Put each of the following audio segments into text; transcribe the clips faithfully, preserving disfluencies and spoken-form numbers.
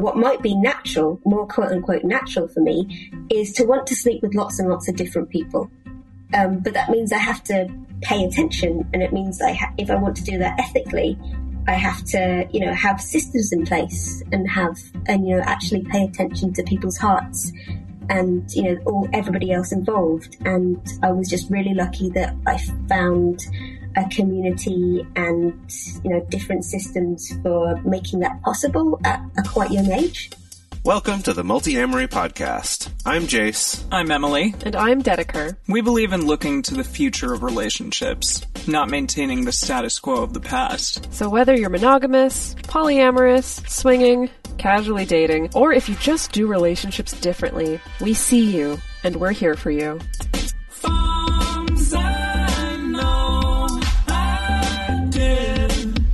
what might be natural, more quote-unquote natural for me, is to want to sleep with lots and lots of different people. Um, but that means I have to pay attention, and it means I ha- if I want to do that ethically, I have to, you know, have systems in place and have, and, you know, actually pay attention to people's hearts and, you know, all everybody else involved. And I was just really lucky that I found a community and, you know, different systems for making that possible at a quite young age. Welcome to the Multi-Amory Podcast. I'm Jace. I'm Emily. And I'm Dedeker. We believe in looking to the future of relationships, not maintaining the status quo of the past. So whether you're monogamous, polyamorous, swinging, casually dating, or if you just do relationships differently, we see you, and we're here for you. Forms I know I did,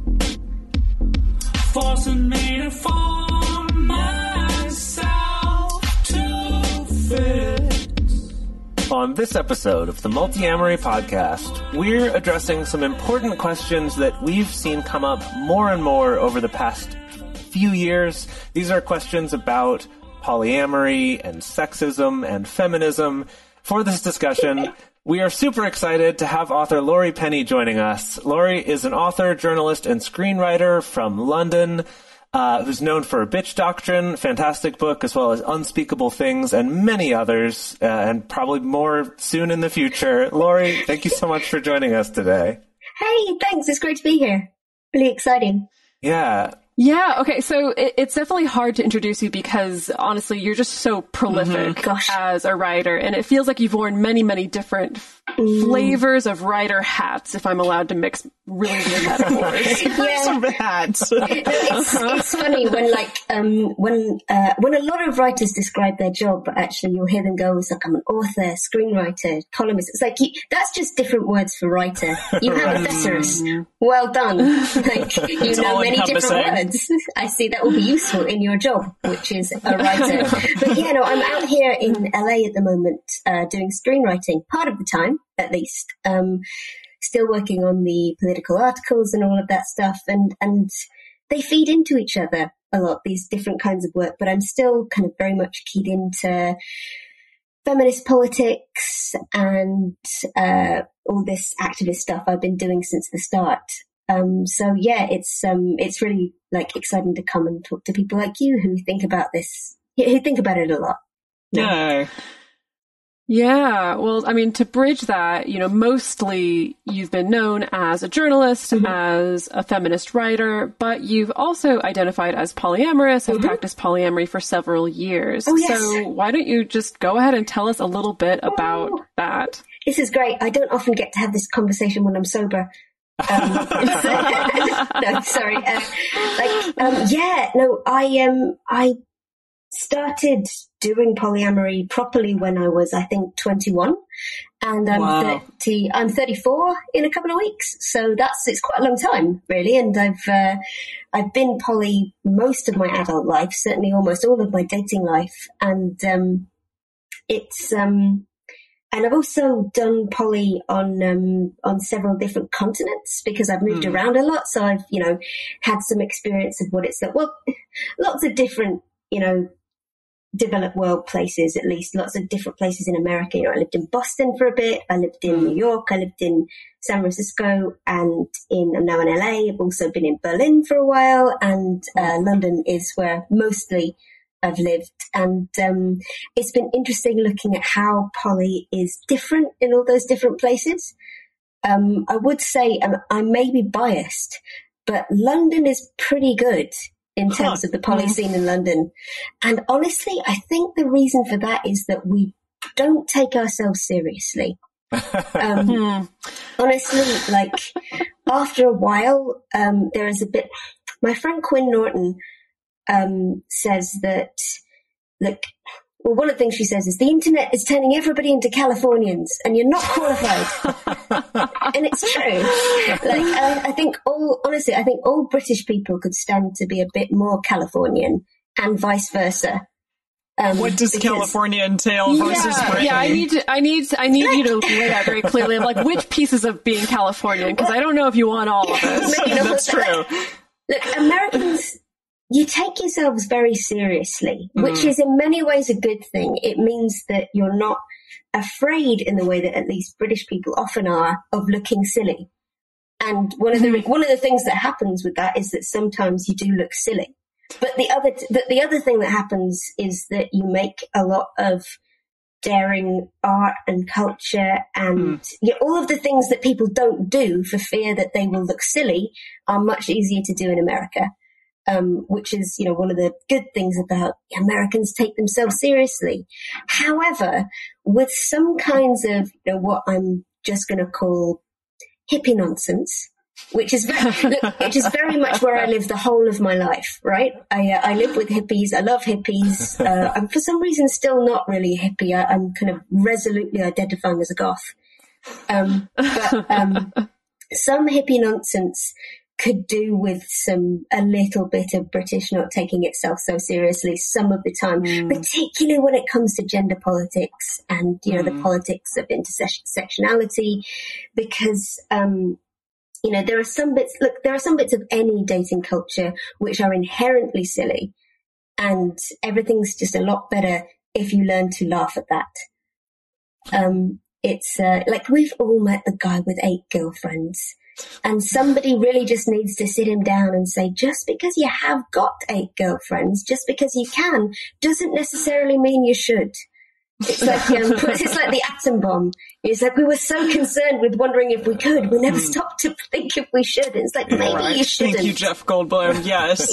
forcing me to fall. On this episode of the Multi-Amory Podcast, we're addressing some important questions that we've seen come up more and more over the past few years. These are questions about polyamory and sexism and feminism. For this discussion, we are super excited to have author Laurie Penny joining us. Laurie is an author, journalist, and screenwriter from London, Uh, who's known for Bitch Doctrine, fantastic book, as well as Unspeakable Things and many others, uh, and probably more soon in the future. Laurie, thank you so much for joining us today. Hey, thanks. It's great to be here. Really exciting. Yeah. Yeah, okay, so it, it's definitely hard to introduce you because, honestly, you're just so prolific mm-hmm. as a writer, and it feels like you've worn many, many different mm. flavors of writer hats, if I'm allowed to mix really weird metaphors. Yeah. Of hats. No, it's, it's funny when, like, um, when uh, when a lot of writers describe their job, actually, you'll hear them go, it's like, I'm an author, screenwriter, columnist. It's like, you, that's just different words for writer. You have a thesaurus. Well done. Like, you it's know many different words. I see that will be useful in your job, which is a writer. But yeah, no, I'm out here in L A at the moment, uh, doing screenwriting, part of the time, at least. Um, still working on the political articles and all of that stuff. And, and they feed into each other a lot, these different kinds of work. But I'm still kind of very much keyed into feminist politics and uh, all this activist stuff I've been doing since the start. Um, so yeah, it's, um, it's really like exciting to come and talk to people like you who think about this, who think about it a lot. Yeah. Yeah, well, I mean, to bridge that, you know, mostly you've been known as a journalist, mm-hmm. as a feminist writer, but you've also identified as polyamorous and mm-hmm. practiced polyamory for several years. Oh, yes. So why don't you just go ahead and tell us a little bit about oh. that? This is great. I don't often get to have this conversation when I'm sober. um, no, sorry. Uh, like, um, yeah, no, I, um, I started doing polyamory properly when I was, I think, twenty-one, and I'm wow. thirty, I'm thirty-four in a couple of weeks. So that's, it's quite a long time, really. And I've, uh, I've been poly most of my adult life, certainly almost all of my dating life. And, um, it's, um, And I've also done poly on um, on several different continents because I've moved mm. around a lot. So I've, you know, had some experience of what it's like. Well, lots of different, you know, developed world places, at least. Lots of different places in America. You know, I lived in Boston for a bit. I lived in New York. I lived in San Francisco, and in I'm now in L A. I've also been in Berlin for a while, and uh, London is where mostly I've lived, and um, it's been interesting looking at how poly is different in all those different places. Um, I would say um, I may be biased, but London is pretty good in terms huh. of the poly scene in London. And honestly, I think the reason for that is that we don't take ourselves seriously. Um, honestly, like after a while, um, there is a bit, my friend Quinn Norton Um, says that, look, well, one of the things she says is the internet is turning everybody into Californians and you're not qualified. And it's true. Like, I, I think all, honestly, I think all British people could stand to be a bit more Californian and vice versa. Um, what does because, California entail versus yeah, Britain? Yeah, I need to, I need, to, I need you to lay that very clearly. Like, which pieces of being Californian? Because I don't know if you want all of this. No, you know, That's true. Like, look, Americans you take yourselves very seriously, mm. which is in many ways a good thing. It means that you're not afraid in the way that at least British people often are of looking silly. And one of the one of the things that happens with that is that sometimes you do look silly. But the other the, the other thing that happens is that you make a lot of daring art and culture and mm. you know, all of the things that people don't do for fear that they will look silly are much easier to do in America. Um, which is, you know, one of the good things about Americans take themselves seriously. However, with some kinds of, you know, what I'm just going to call hippie nonsense, which is very, look, which is very much where I live the whole of my life, right? I uh, I live with hippies. I love hippies. Uh, I'm for some reason still not really a hippie. I, I'm kind of resolutely identifying as a goth. Um, but um, some hippie nonsense could do with some, a little bit of British not taking itself so seriously some of the time, mm. particularly when it comes to gender politics and, you know, mm. the politics of intersectionality, because, um, you know, there are some bits, look, there are some bits of any dating culture which are inherently silly, and everything's just a lot better if you learn to laugh at that. Um, it's, uh, like we've all met the guy with eight girlfriends. And somebody really just needs to sit him down and say, just because you have got eight girlfriends, just because you can, doesn't necessarily mean you should. It's like um, it's like the atom bomb. It's like we were so concerned with wondering if we could, we never stopped to think if we should. It's like maybe right. you shouldn't. Thank you, Jeff Goldblum. Yes.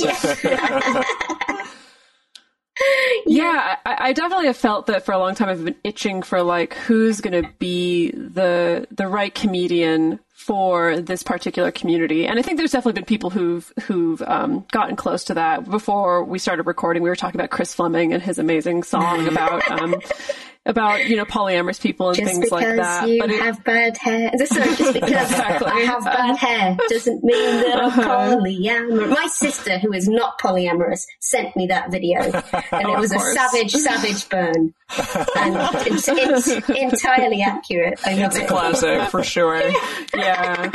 Yeah, I, I definitely have felt that for a long time. I've been itching for like who's going to be the the right comedian for this particular community, and I think there's definitely been people who've who've um, gotten close to that. Before we started recording, we were talking about Chris Fleming and his amazing song about um, about you know polyamorous people and just things like that. You but it, have bad hair. Sorry, just because exactly. I have bad hair doesn't mean that I'm uh-huh. polyamorous. My sister, who is not polyamorous, sent me that video, and oh, it was a savage, savage burn, and it's, it's entirely accurate. I love it's it. a classic for sure. Yeah.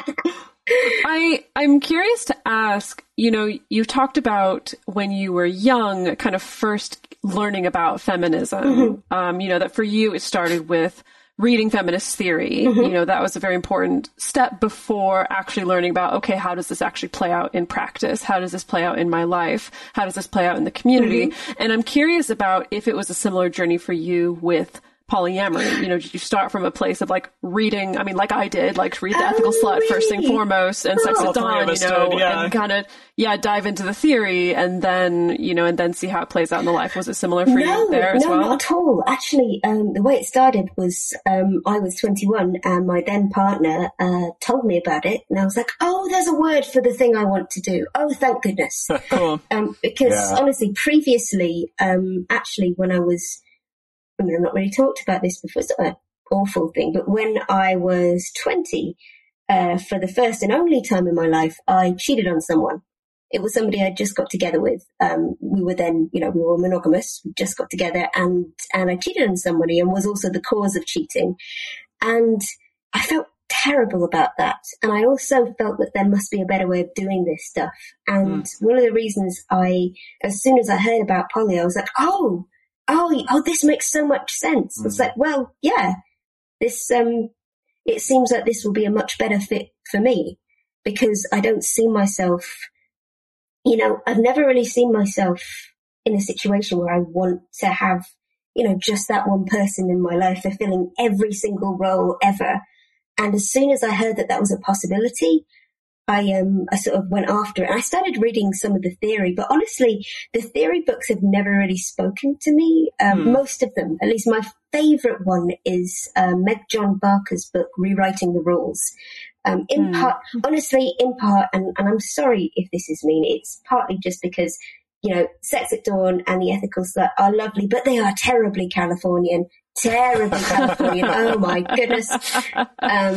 I, I'm curious to ask, you know, you talked about when you were young, kind of first learning about feminism, mm-hmm. um, you know, that for you, it started with reading feminist theory. Mm-hmm. You know, that was a very important step before actually learning about, okay, how does this actually play out in practice? How does this play out in my life? How does this play out in the community? Mm-hmm. And I'm curious about if it was a similar journey for you with polyamory. You know, did you start from a place of like reading, I mean, like I did, like read The Ethical oh, Slut really? first thing foremost and Sex All at Dawn, you did, know, yeah. and kind of, yeah, dive into the theory and then, you know, and then see how it plays out in the life. Was it similar for no, you there as no, well? No, not at all. Actually, um, the way it started was um, I was twenty-one and my then partner uh, told me about it, and I was like, oh, there's a word for the thing I want to do. Oh, thank goodness. Cool. Um, because Yeah. honestly, previously, um, actually, when I was, I mean, I've not really talked about this before. It's not an awful thing, but when I was twenty, uh, for the first and only time in my life, I cheated on someone. It was somebody I just got together with. Um, we were then, you know, we were monogamous. We just got together, and and I cheated on somebody, and was also the cause of cheating. And I felt terrible about that. And I also felt that there must be a better way of doing this stuff. And mm. one of the reasons I, as soon as I heard about poly, I was like, oh. Oh, oh, this makes so much sense. Mm. It's like, well, yeah, this, um, it seems like this will be a much better fit for me, because I don't see myself, you know, I've never really seen myself in a situation where I want to have, you know, just that one person in my life fulfilling every single role ever. And as soon as I heard that that was a possibility, I um I sort of went after it. I started reading some of the theory, but honestly, the theory books have never really spoken to me. Um, mm. Most of them, at least my favorite one, is uh, Meg John Barker's book, Rewriting the Rules. Um, in mm. part, honestly, in part, and, and I'm sorry if this is mean, it's partly just because, you know, Sex at Dawn and The Ethical Slut are lovely, but they are terribly Californian. Terribly Californian. Oh my goodness. Um,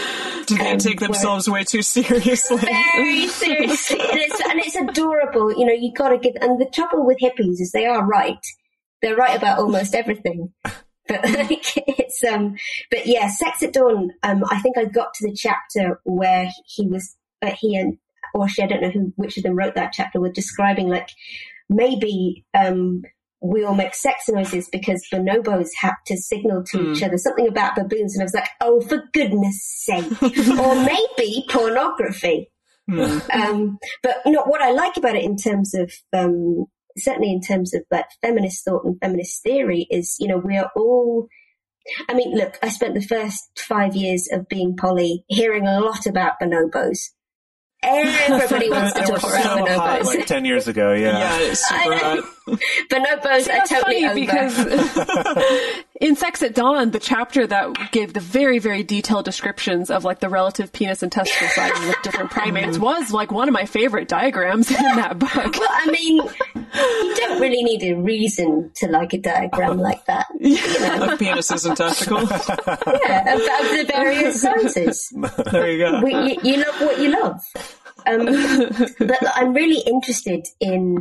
Do they um, take themselves way too seriously? Very seriously. And it's, and it's adorable. You know, you gotta give, and the trouble with hippies is they are right. They're right about almost everything. But like, it's, um, but yeah, Sex at Dawn, um, I think I got to the chapter where he was, uh, he and, or she, I don't know who, which of them wrote that chapter, were describing like maybe um, we all make sex noises because bonobos have to signal to mm. each other something about baboons. And I was like, oh, for goodness sake. Or maybe pornography. Mm. Um, but you know, what I like about it in terms of, um, certainly in terms of like feminist thought and feminist theory is, you know, we are all, I mean, look, I spent the first five years of being poly hearing a lot about bonobos. Everybody wants to talk about so bonobos. Hot, like ten years ago, yeah. Yeah, it's super hot. Bonobos See, are totally funny over. Because in Sex at Dawn, the chapter that gave the very, very detailed descriptions of like the relative penis and testicle sizes of different primates was like one of my favorite diagrams in that book. Well, I mean, you don't really need a reason to like a diagram like that. You know? Of penises and testicles. Yeah, of, of the various sizes. There you go. We, you, you love what you love. Um, but I'm really interested in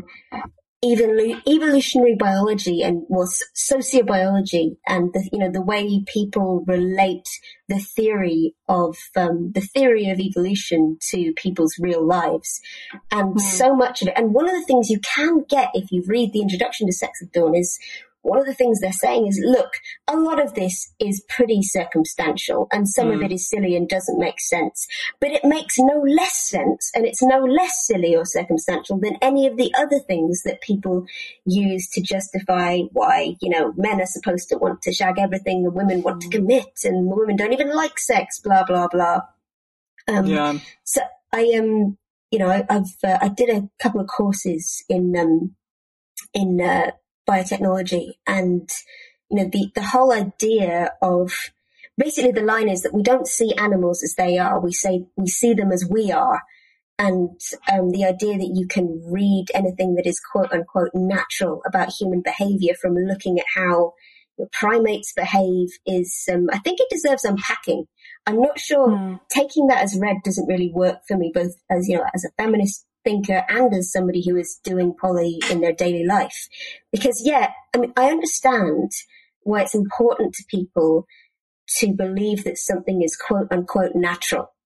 even evolutionary biology and well, sociobiology and the, you know, the way people relate the theory of um, the theory of evolution to people's real lives, and mm. so much of it. And one of the things you can get if you read the introduction to Sex at Dawn is one of the things they're saying is, look, a lot of this is pretty circumstantial and some mm. of it is silly and doesn't make sense, but it makes no less sense and it's no less silly or circumstantial than any of the other things that people use to justify why, you know, men are supposed to want to shag everything and women want to commit and women don't even like sex, blah, blah, blah. Um, yeah. So I am, um, you know, I, I've, uh, I did a couple of courses in, um, in, uh, biotechnology, and you know the the whole idea of basically the line is that we don't see animals as they are, we say we see them as we are, and um, the idea that you can read anything that is quote unquote natural about human behavior from looking at how you know, primates behave is um, I think it deserves unpacking. I'm not sure mm. taking that as read doesn't really work for me, both as you know as a feminist thinker and as somebody who is doing poly in their daily life. Because, yeah, I mean, I understand why it's important to people to believe that something is quote unquote natural.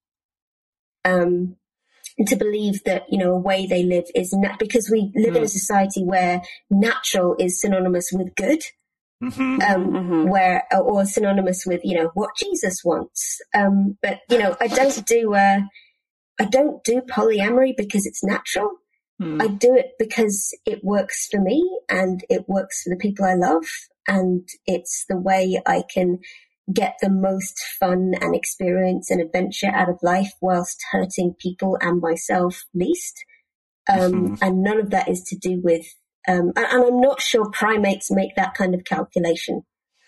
Um, and to believe that, you know, a way they live is nat- because we live mm. in a society where natural is synonymous with good. Mm-hmm, um, mm-hmm. where, or synonymous with, you know, what Jesus wants. Um, but, you know, I don't do, uh, I don't do polyamory because it's natural. Mm. I do it because it works for me and it works for the people I love. And it's the way I can get the most fun and experience and adventure out of life whilst hurting people and myself least. Um, mm-hmm. And none of that is to do with, um, and, and I'm not sure primates make that kind of calculation.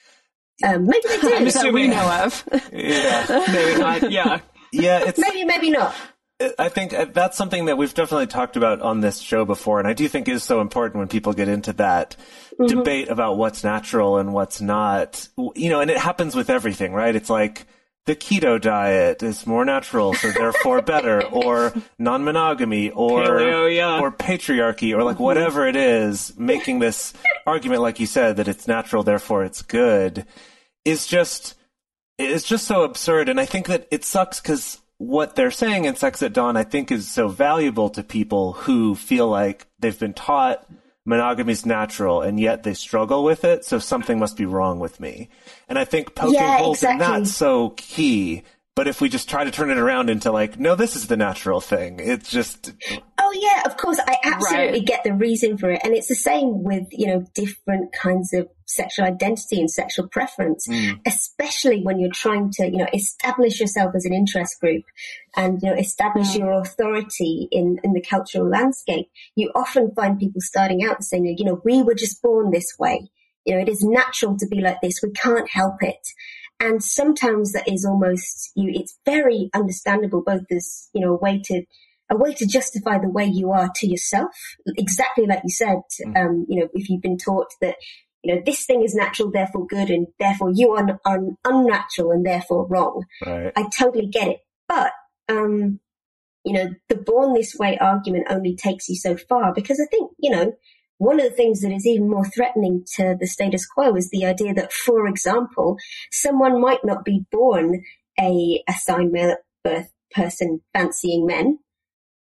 Um, maybe they do. That we know of. Yeah. Maybe not. Yeah. Yeah. It's, maybe, maybe not. I think that's something that we've definitely talked about on this show before, and I do think is so important when people get into that mm-hmm. debate about what's natural and what's not. You know, and it happens with everything, right? It's like the keto diet is more natural, so therefore better, or non-monogamy, or Paleo, yeah. or patriarchy, or like mm-hmm. whatever it is, making this argument, like you said, that it's natural, therefore it's good, is just, it's just so absurd. And I think that it sucks because what they're saying in Sex at Dawn, I think, is so valuable to people who feel like they've been taught monogamy is natural and yet they struggle with it, so something must be wrong with me. And I think poking yeah, holes exactly. in that's so key. But if we just try to turn it around into like, no, this is the natural thing, it's just... Oh, yeah, of course. I absolutely right. get the reason for it. And it's the same with, you know, different kinds of sexual identity and sexual preference, mm. especially when you're trying to, you know, establish yourself as an interest group and, you know, establish mm. your authority in, in the cultural landscape. You often find people starting out saying, you know, we were just born this way. You know, it is natural to be like this. We can't help it. And sometimes that is almost, you, it's very understandable, both as, you know, a way to, a way to justify the way you are to yourself. Exactly like you said, um, you know, if you've been taught that, you know, this thing is natural, therefore good, and therefore you are, are unnatural and therefore wrong. Right. I totally get it. But, um, you know, the born this way argument only takes you so far, because I think, you know, one of the things that is even more threatening to the status quo is the idea that, for example, someone might not be born a assigned male at birth person fancying men,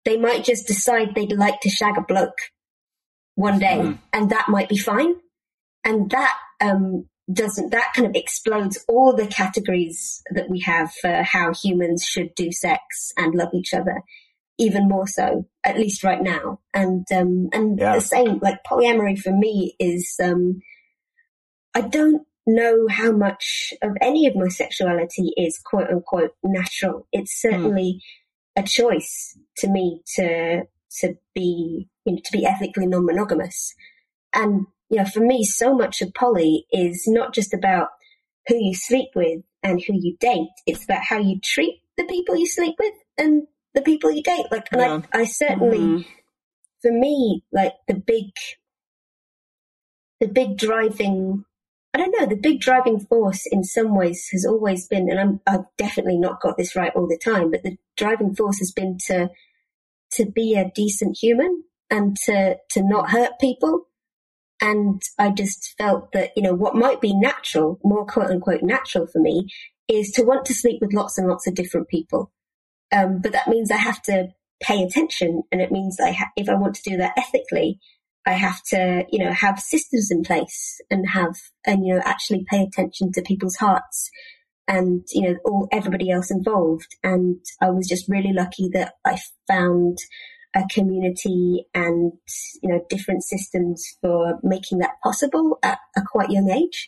They might just decide they'd like to shag a bloke one day, mm. and that might be fine. And that um, doesn't, that kind of explodes all the categories that we have for how humans should do sex and love each other, even more so, at least right now. And, um, and yeah. the same, like polyamory for me is, um, I don't know how much of any of my sexuality is quote unquote natural. It's certainly mm. a choice to me to, to be, you know, to be ethically non-monogamous. And, you know, for me, so much of poly is not just about who you sleep with and who you date. It's about how you treat the people you sleep with and the people you date. Like, and yeah. I, I certainly, mm-hmm. for me, like the big, the big driving, I don't know, the big driving force in some ways has always been, and I'm, I've definitely not got this right all the time, but the driving force has been to, to be a decent human and to, to not hurt people. And I just felt that, you know, what might be natural, more quote unquote natural for me, is to want to sleep with lots and lots of different people. Um, but that means I have to pay attention. And it means that I ha- if I want to do that ethically, I have to, you know, have systems in place and have, and, you know, actually pay attention to people's hearts and, you know, all, everybody else involved. And I was just really lucky that I found a community and, you know, different systems for making that possible at a quite young age.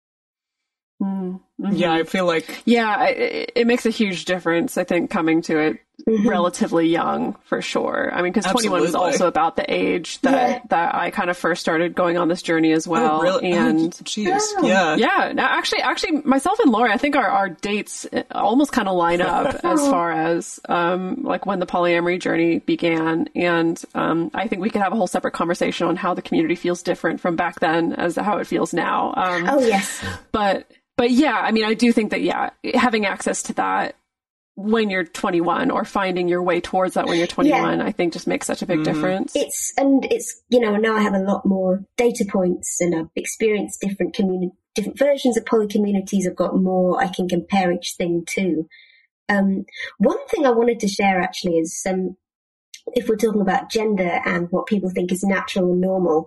Mm-hmm. Yeah, I feel like... Yeah, it, it makes a huge difference, I think, coming to it mm-hmm. relatively young, for sure. I mean, because twenty-one was also about the age that, yeah. that I kind of first started going on this journey as well. Oh, really? And jeez, oh, yeah. Yeah, no, actually, actually, myself and Laura, I think our, our dates almost kind of line up as far as, um, like when the polyamory journey began. And, um, I think we could have a whole separate conversation on how the community feels different from back then as to how it feels now. Um, oh, yes. But, But yeah, I mean, I do think that, yeah, having access to that when you're twenty-one or finding your way towards that when you're twenty-one, yeah. I think just makes such a big mm-hmm. difference. It's, and it's, you know, now I have a lot more data points and I've experienced different community, different versions of poly communities. I've got more I can compare each thing to. Um, one thing I wanted to share actually is, um, if we're talking about gender and what people think is natural and normal.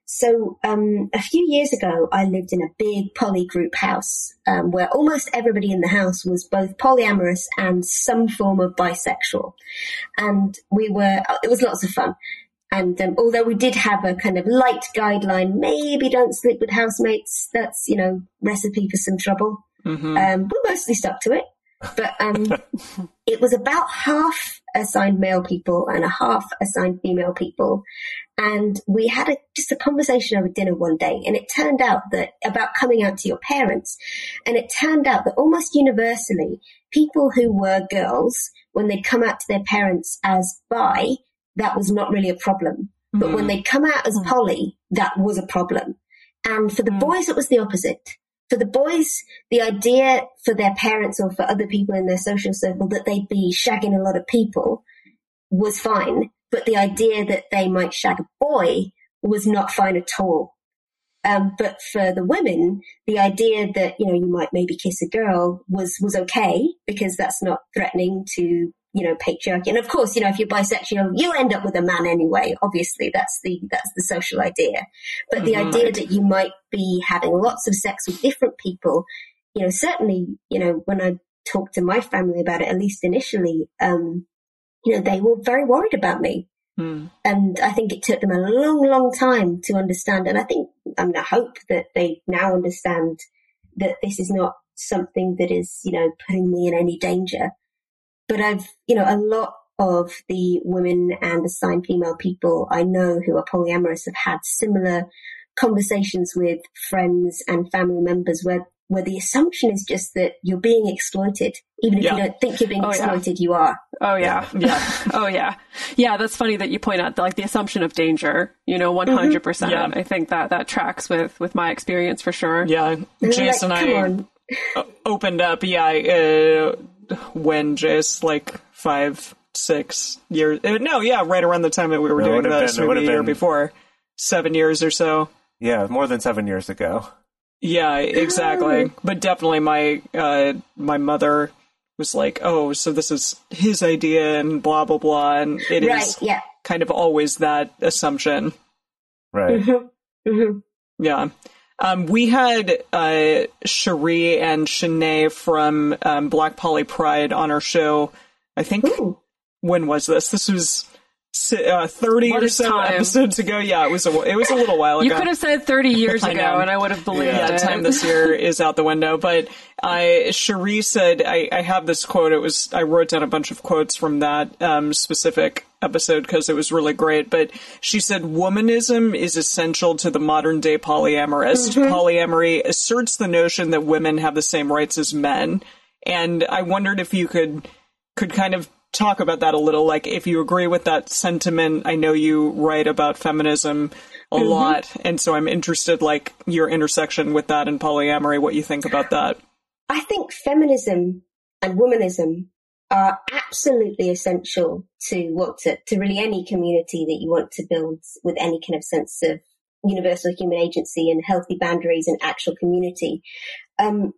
So um, a few years ago, I lived in a big poly group house um, where almost everybody in the house was both polyamorous and some form of bisexual. And we were, it was lots of fun. And um, although we did have a kind of light guideline, maybe don't sleep with housemates, that's, you know, recipe for some trouble. Mm-hmm. Um, we mostly stuck to it. But um, it was about half assigned male people and a half assigned female people. And we had a, just a conversation over dinner one day. And it turned out that about coming out to your parents. And it turned out that almost universally, people who were girls, when they'd come out to their parents as bi, that was not really a problem. Mm. But when they'd come out as poly, that was a problem. And for the mm. boys, it was the opposite. For the boys, the idea for their parents or for other people in their social circle that they'd be shagging a lot of people was fine. But the idea that they might shag a boy was not fine at all. Um, but for the women, the idea that, you know, you might maybe kiss a girl was, was okay because that's not threatening to, you know, patriarchy. And of course, you know, if you're bisexual, you'll end up with a man anyway. Obviously, that's the, that's the social idea. But the mm-hmm. idea that you might be having lots of sex with different people, you know, certainly, you know, when I talked to my family about it, at least initially, um, you know, they were very worried about me. Mm. And I think it took them a long, long time to understand. And I think, I mean, I hope that they now understand that this is not something that is, you know, putting me in any danger. But I've, you know, a lot of the women and assigned female people I know who are polyamorous have had similar conversations with friends and family members where, where the assumption is just that you're being exploited. Even if yeah. you don't think you're being oh, exploited, yeah. you are. Oh, yeah. Yeah. oh, yeah. Yeah, that's funny that you point out, like, the assumption of danger, you know, one hundred percent. Mm-hmm. Yeah. I think that that tracks with, with my experience for sure. Yeah. Jace and I opened up, yeah, uh, when Jace, like, five, six years, uh, no, yeah, right around the time that we were no, doing this, been, maybe a year been, before, seven years or so. Yeah, more than seven years ago. Yeah, exactly. But definitely my, uh, my mother was like, oh, so this is his idea and blah, blah, blah. And it right, is yeah. kind of always that assumption. Right. Mm-hmm. Mm-hmm. Yeah. Um, we had uh, Cherie and Shanae from um, Black Poly Pride on our show. I think, Ooh. when was this? This was uh, thirty What or is so time? episodes ago. Yeah, it was a, it was a little while ago. You could have said thirty years I ago, know. and I would have believed Yeah, it. time this year is out the window. But I, Cherie said, I, I have this quote. It was, I wrote down a bunch of quotes from that um, specific episode because it was really great. But she said, womanism is essential to the modern day polyamorist. Mm-hmm. Polyamory asserts the notion that women have the same rights as men. And I wondered if you could, could kind of talk about that a little, like if you agree with that sentiment. I know you write about feminism a Mm-hmm. lot, and so I'm interested, like, your intersection with that and polyamory, what you think about that. I think feminism and womanism are absolutely essential to well, to, to really any community that you want to build with any kind of sense of universal human agency and healthy boundaries and actual community. Um,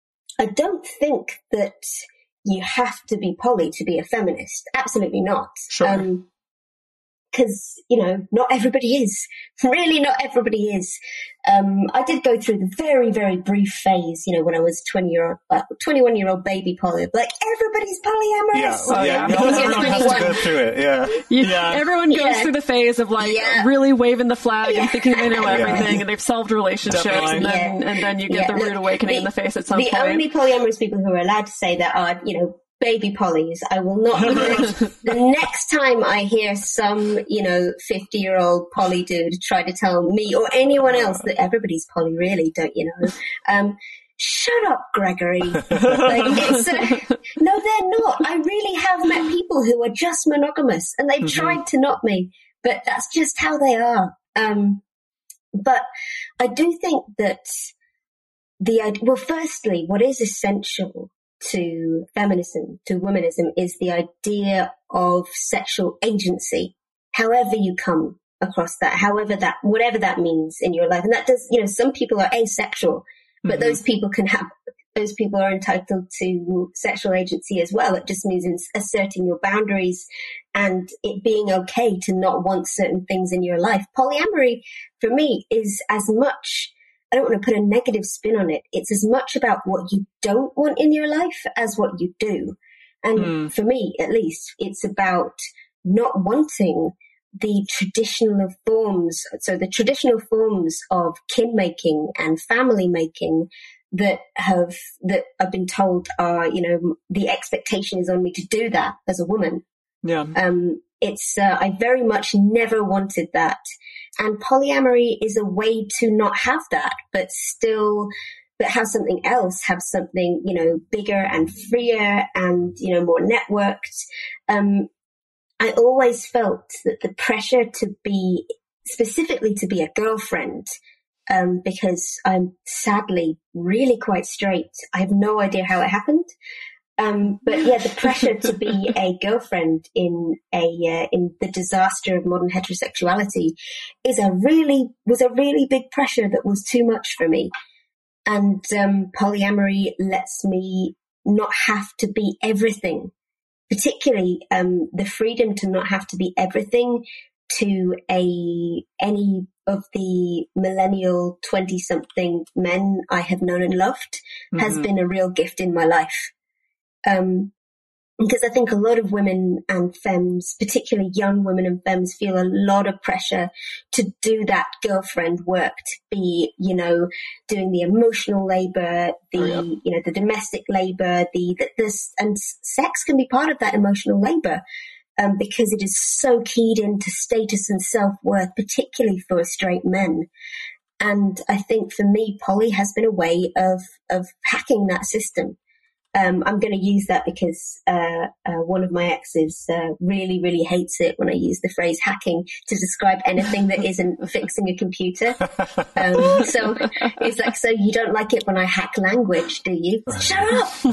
I don't think that you have to be poly to be a feminist. Absolutely not. Sure. Um, because, you know, not everybody is. Really, not everybody is. Um, I did go through the very, very brief phase, you know, when I was twenty year old, uh, twenty-one year old baby poly. Like, everybody's polyamorous. Yeah, Oh, yeah. yeah. No, everyone has to go through it. Yeah. You- Yeah. Everyone goes Yeah. through the phase of like Yeah. really waving the flag and thinking they know Yeah. everything and they've solved relationships, Definitely. and then Yeah. and then you get Yeah, the look, rude awakening in the face at some the point. only polyamorous people who are allowed to say that are, you know, baby polys. I will not. The next, the next time I hear some, you know, fifty-year-old poly dude try to tell me or anyone else that everybody's poly, really, don't you know? Um, shut up, Gregory. Like, it's, uh, no, they're not. I really have met people who are just monogamous, and they've Mm-hmm. tried to not me, but that's just how they are. Um, but I do think that the id- well, firstly, what is essential to feminism, to womanism, is the idea of sexual agency, however you come across that, however that, whatever that means in your life. And that does, you know, some people are asexual, but Mhm. those people can have, those people are entitled to sexual agency as well. It just means ins- asserting your boundaries and it being okay to not want certain things in your life. Polyamory, for me, is as much, I don't want to put a negative spin on it. It's as much about what you don't want in your life as what you do. And Mm. for me, at least, it's about not wanting the traditional forms, so the traditional forms of kin making and family making that have, that I've been told are, you know, the expectation is on me to do that as a woman. Yeah. Um, it's, uh, I very much never wanted that. And polyamory is a way to not have that, but still, but have something else, have something, you know, bigger and freer and, you know, more networked. Um, I always felt that the pressure to be, specifically to be a girlfriend, um, because I'm sadly really quite straight. I have no idea how it happened. Um, but yeah, the pressure to be a girlfriend in a, uh, in the disaster of modern heterosexuality is a really, was a really big pressure that was too much for me. And, um, polyamory lets me not have to be everything, particularly, um, the freedom to not have to be everything to a, any of the millennial twenty something men I have known and loved has Mhm. been a real gift in my life. Um, because I think a lot of women and femmes, particularly young women and femmes, feel a lot of pressure to do that girlfriend work, to be, you know, doing the emotional labor, the, Oh, yeah. you know, the domestic labor, the, the, this, and sex can be part of that emotional labor. Um, because it is so keyed into status and self-worth, particularly for straight men. And I think for me, poly has been a way of, of hacking that system. Um, I'm going to use that because uh, uh, one of my exes uh, really, really hates it when I use the phrase hacking to describe anything that isn't fixing a computer. Um, so it's like, so you don't like it when I hack language, do you? Shut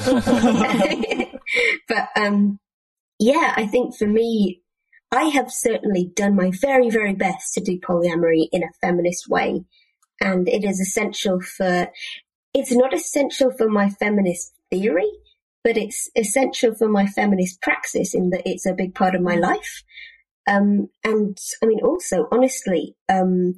up! But um, yeah, I think for me, I have certainly done my very, very best to do polyamory in a feminist way. And it is essential for, it's not essential for my feminist theory, but it's essential for my feminist praxis in that it's a big part of my life. Um, and I mean, also, honestly, um,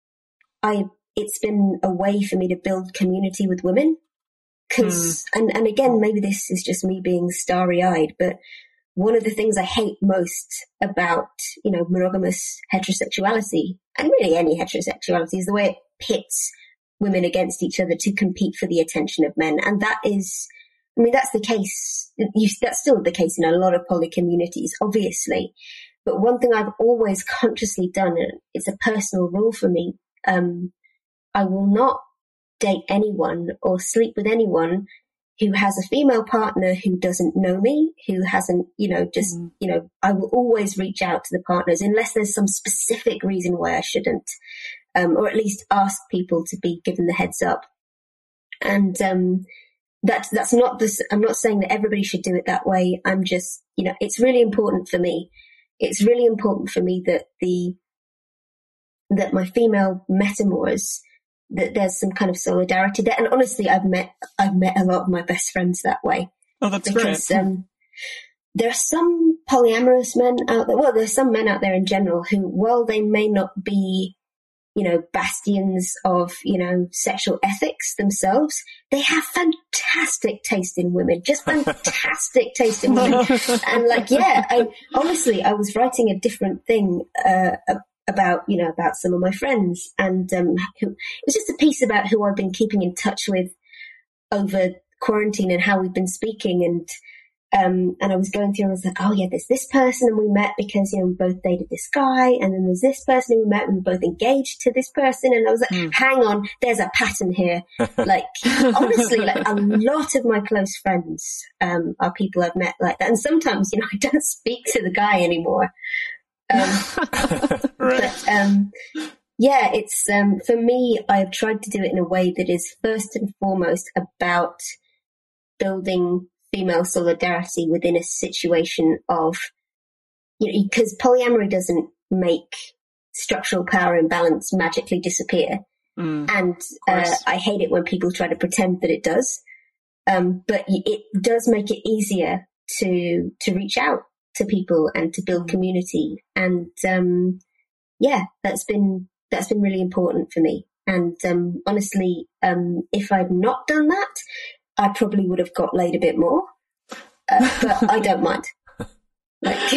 I, it's been a way for me to build community with women. Cause, mm. and, and again, maybe this is just me being starry eyed, but one of the things I hate most about, you know, monogamous heterosexuality, and really any heterosexuality, is the way it pits women against each other to compete for the attention of men. And that is, I mean, that's the case, you, that's still the case in a lot of poly communities, obviously. But one thing I've always consciously done, and it's a personal rule for me, um, I will not date anyone or sleep with anyone who has a female partner who doesn't know me, who hasn't, you know, just, mm. you know, I will always reach out to the partners unless there's some specific reason why I shouldn't, um, or at least ask people to be given the heads up. And, um, that's, that's not this, I'm not saying that everybody should do it that way. I'm just, you know, it's really important for me. It's really important for me that the, that my female metamours, that there's some kind of solidarity there. And honestly, I've met, I've met a lot of my best friends that way. Oh, that's because, great. Um, there are some polyamorous men out there. Well, there's some men out there in general who, while they may not be, you know, bastions of, you know, sexual ethics themselves, they have fantastic taste in women, just fantastic taste in women. And like, yeah, I, honestly, I was writing a different thing, uh, about, you know, about some of my friends, and um, who, it was just a piece about who I've been keeping in touch with over quarantine and how we've been speaking, and um, and I was going through and I was like, oh yeah, there's this person, and we met because, you know, we both dated this guy, and then there's this person who we met and we were both engaged to this person, and I was like, mm. hang on, there's a pattern here. Like, honestly, like a lot of my close friends um, are people I've met like that, and sometimes, you know, I don't speak to the guy anymore. Um, right. But, um, yeah, it's, um, for me, I've tried to do it in a way that is first and foremost about building female solidarity within a situation of, you know, because polyamory doesn't make structural power imbalance magically disappear. Mm, and, uh, I hate it when people try to pretend that it does. Um, but it does make it easier to, to reach out to people and to build community. And, um, yeah, that's been, that's been really important for me. And, um, honestly, um, if I'd not done that, I probably would have got laid a bit more, uh, but I don't mind. Like,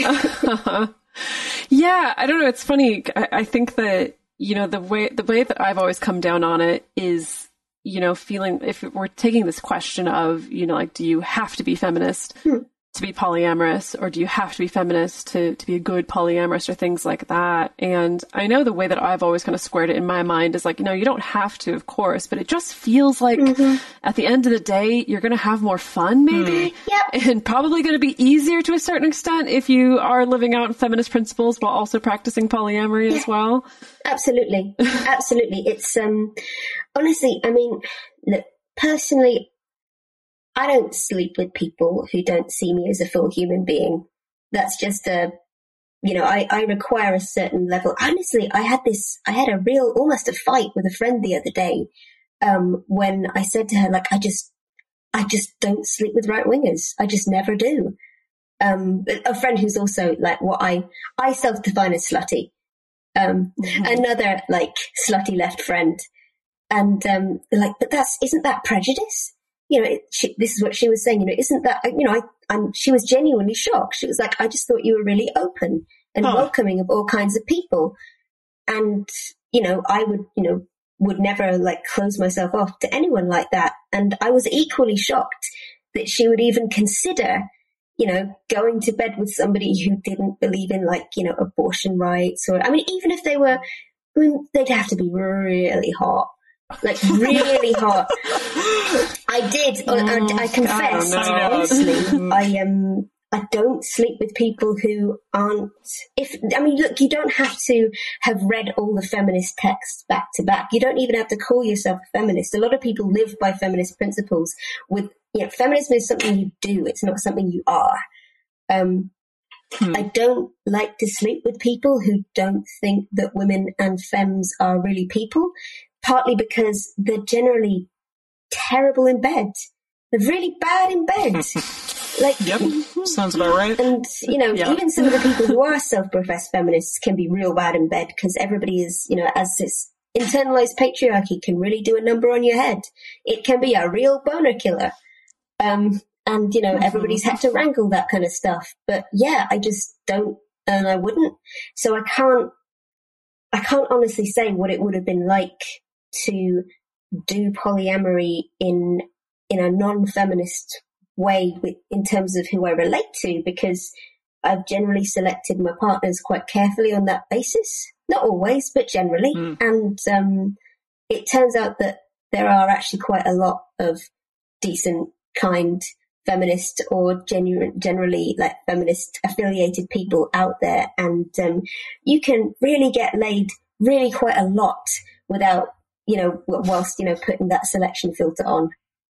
yeah, I don't know. It's funny. I, I think that, you know, the way, the way that I've always come down on it is, you know, feeling, if we're taking this question of, you know, like, do you have to be feminist? Hmm. to be polyamorous, or do you have to be feminist to, to be a good polyamorous, or things like that? And I know the way that I've always kind of squared it in my mind is like, you know, you don't have to, of course, but it just feels like mm-hmm. at the end of the day, you're going to have more fun maybe, mm. yep. and probably going to be easier to a certain extent if you are living out feminist principles while also practicing polyamory yeah. as well. Absolutely. Absolutely. It's, um, honestly, I mean, look, personally, I don't sleep with people who don't see me as a full human being. That's just a, you know, I, I require a certain level. Honestly, I had this, I had a real, almost a fight with a friend the other day, um, when I said to her, like, I just, I just don't sleep with right-wingers. I just never do. Um, a friend who's also like what I, I self-define as slutty. Um, mm-hmm. Another like slutty left friend. And, um, like, but that's, isn't that prejudice? You know, it, she, this is what she was saying, you know, isn't that, you know, I, I'm, she was genuinely shocked. She was like, I just thought you were really open and oh. welcoming of all kinds of people. And, you know, I would, you know, would never like close myself off to anyone like that. And I was equally shocked that she would even consider, you know, going to bed with somebody who didn't believe in like, you know, abortion rights, or, I mean, even if they were, I mean, they'd have to be really hot. Like really hot. I did. Oh, and I confess, God, no. honestly, I um, I don't sleep with people who aren't. If I mean, look, you don't have to have read all the feminist texts back to back. You don't even have to call yourself a feminist. A lot of people live by feminist principles. With you know, feminism is something you do. It's not something you are. Um, hmm. I don't like to sleep with people who don't think that women and femmes are really people. Partly because they're generally terrible in bed. they're really bad in bed. Like, yep, sounds about right. And, you know, yeah. even some of the people who are self-professed feminists can be real bad in bed because everybody is, you know, as this internalized patriarchy can really do a number on your head. It can be a real boner killer. Um, and, you know, mm-hmm. everybody's had to wrangle that kind of stuff. But yeah, I just don't, and I wouldn't. So I can't, I can't honestly say what it would have been like to do polyamory in, in a non-feminist way with, in terms of who I relate to, because I've generally selected my partners quite carefully on that basis. Not always, but generally. Mm. And um, it turns out that there are actually quite a lot of decent, kind, feminist or genu- generally like feminist affiliated people out there. And um, you can really get laid really quite a lot without, you know, whilst, you know, putting that selection filter on.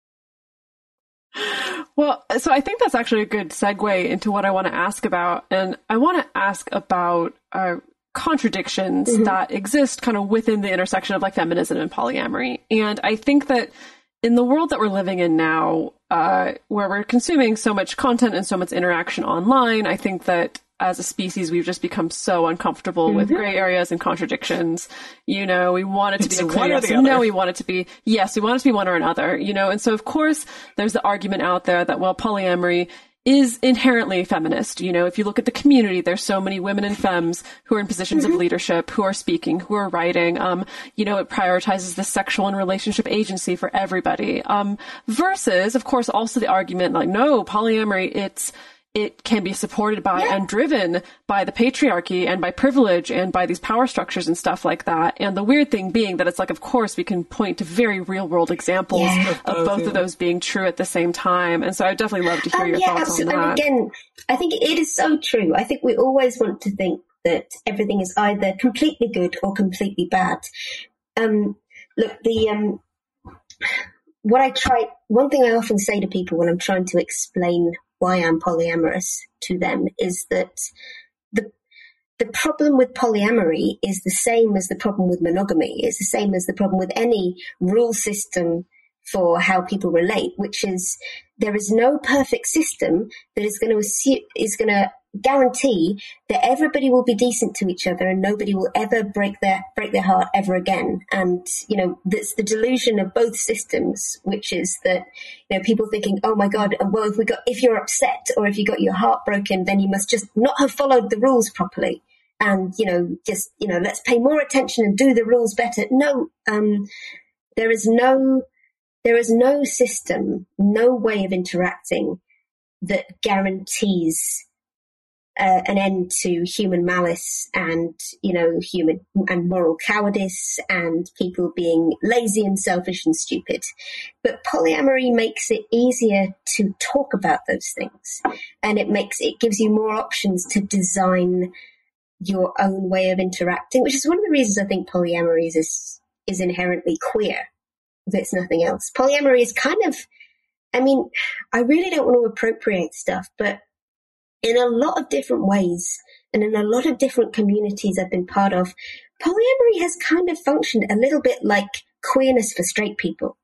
Well, so I think that's actually a good segue into what I want to ask about. And I want to ask about uh, contradictions mm-hmm. that exist kind of within the intersection of like feminism and polyamory. And I think that in the world that we're living in now, uh, where we're consuming so much content and so much interaction online, I think that as a species, we've just become so uncomfortable mm-hmm. with gray areas and contradictions. You know, we want it to it's be a clear yes, no, we want it to be, yes, we want it to be one or another, you know, and so of course there's the argument out there that, well, polyamory is inherently feminist. You know, if you look at the community, there's so many women and femmes who are in positions mm-hmm. of leadership, who are speaking, who are writing. Um, you know, it prioritizes the sexual and relationship agency for everybody. Um, versus, of course, also the argument like, no, polyamory, it's, it can be supported by yeah. and driven by the patriarchy and by privilege and by these power structures and stuff like that. And the weird thing being that it's like, of course, we can point to very real world examples yeah. of both yeah. of those being true at the same time. And so I'd definitely love to hear um, your yeah, thoughts absolutely. on that. And again, I think it is so true. I think we always want to think that everything is either completely good or completely bad. Um, look, the, um, what I try, one thing I often say to people when I'm trying to explain why I'm polyamorous to them is that the the problem with polyamory is the same as the problem with monogamy. It's the same as the problem with any rule system for how people relate, which is there is no perfect system that is going to assume, is going to guarantee that everybody will be decent to each other and nobody will ever break their break their heart ever again. And you know, that's the delusion of both systems, which is that you know people thinking, oh my God, well if we got if you're upset or if you got your heart broken, then you must just not have followed the rules properly, and you know just you know let's pay more attention and do the rules better. No, um, there is no there is no system, no way of interacting that guarantees Uh, an end to human malice and, you know, human and moral cowardice and people being lazy and selfish and stupid. But polyamory makes it easier to talk about those things. And it makes, it gives you more options to design your own way of interacting, which is one of the reasons I think polyamory is, is inherently queer, if it's nothing else. Polyamory is kind of, I mean, I really don't want to appropriate stuff, but in a lot of different ways and in a lot of different communities I've been part of, polyamory has kind of functioned a little bit like queerness for straight people.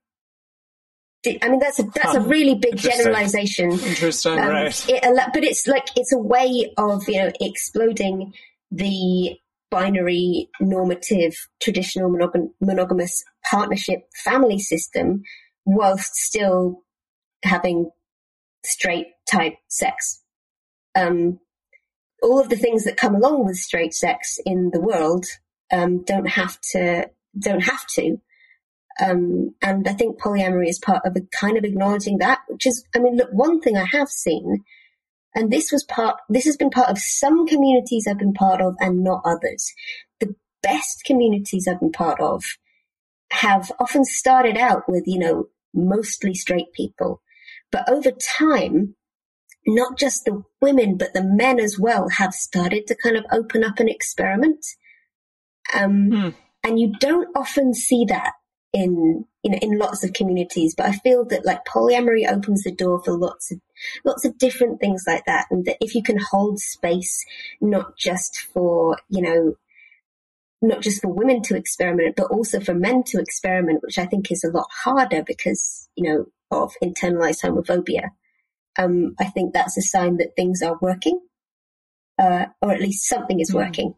I mean, that's a, that's a really big Interesting. generalization. Interesting, um, right. It, but it's like, it's a way of, you know, exploding the binary, normative, traditional monog- monogamous partnership family system whilst still having straight type sex. Um, all of the things that come along with straight sex in the world um, don't have to, don't have to. Um, and I think polyamory is part of a kind of acknowledging that, which is, I mean, look, one thing I have seen, and this was part, this has been part of some communities I've been part of and not others. The best communities I've been part of have often started out with, you know, mostly straight people. But over time, not just the women, but the men as well have started to kind of open up and experiment. Um, hmm. And you don't often see that in, you know, in lots of communities, but I feel that like polyamory opens the door for lots of, lots of different things like that. And that if you can hold space, not just for, you know, not just for women to experiment, but also for men to experiment, which I think is a lot harder because, you know, of internalized homophobia, um, I think that's a sign that things are working, uh, or at least something is working.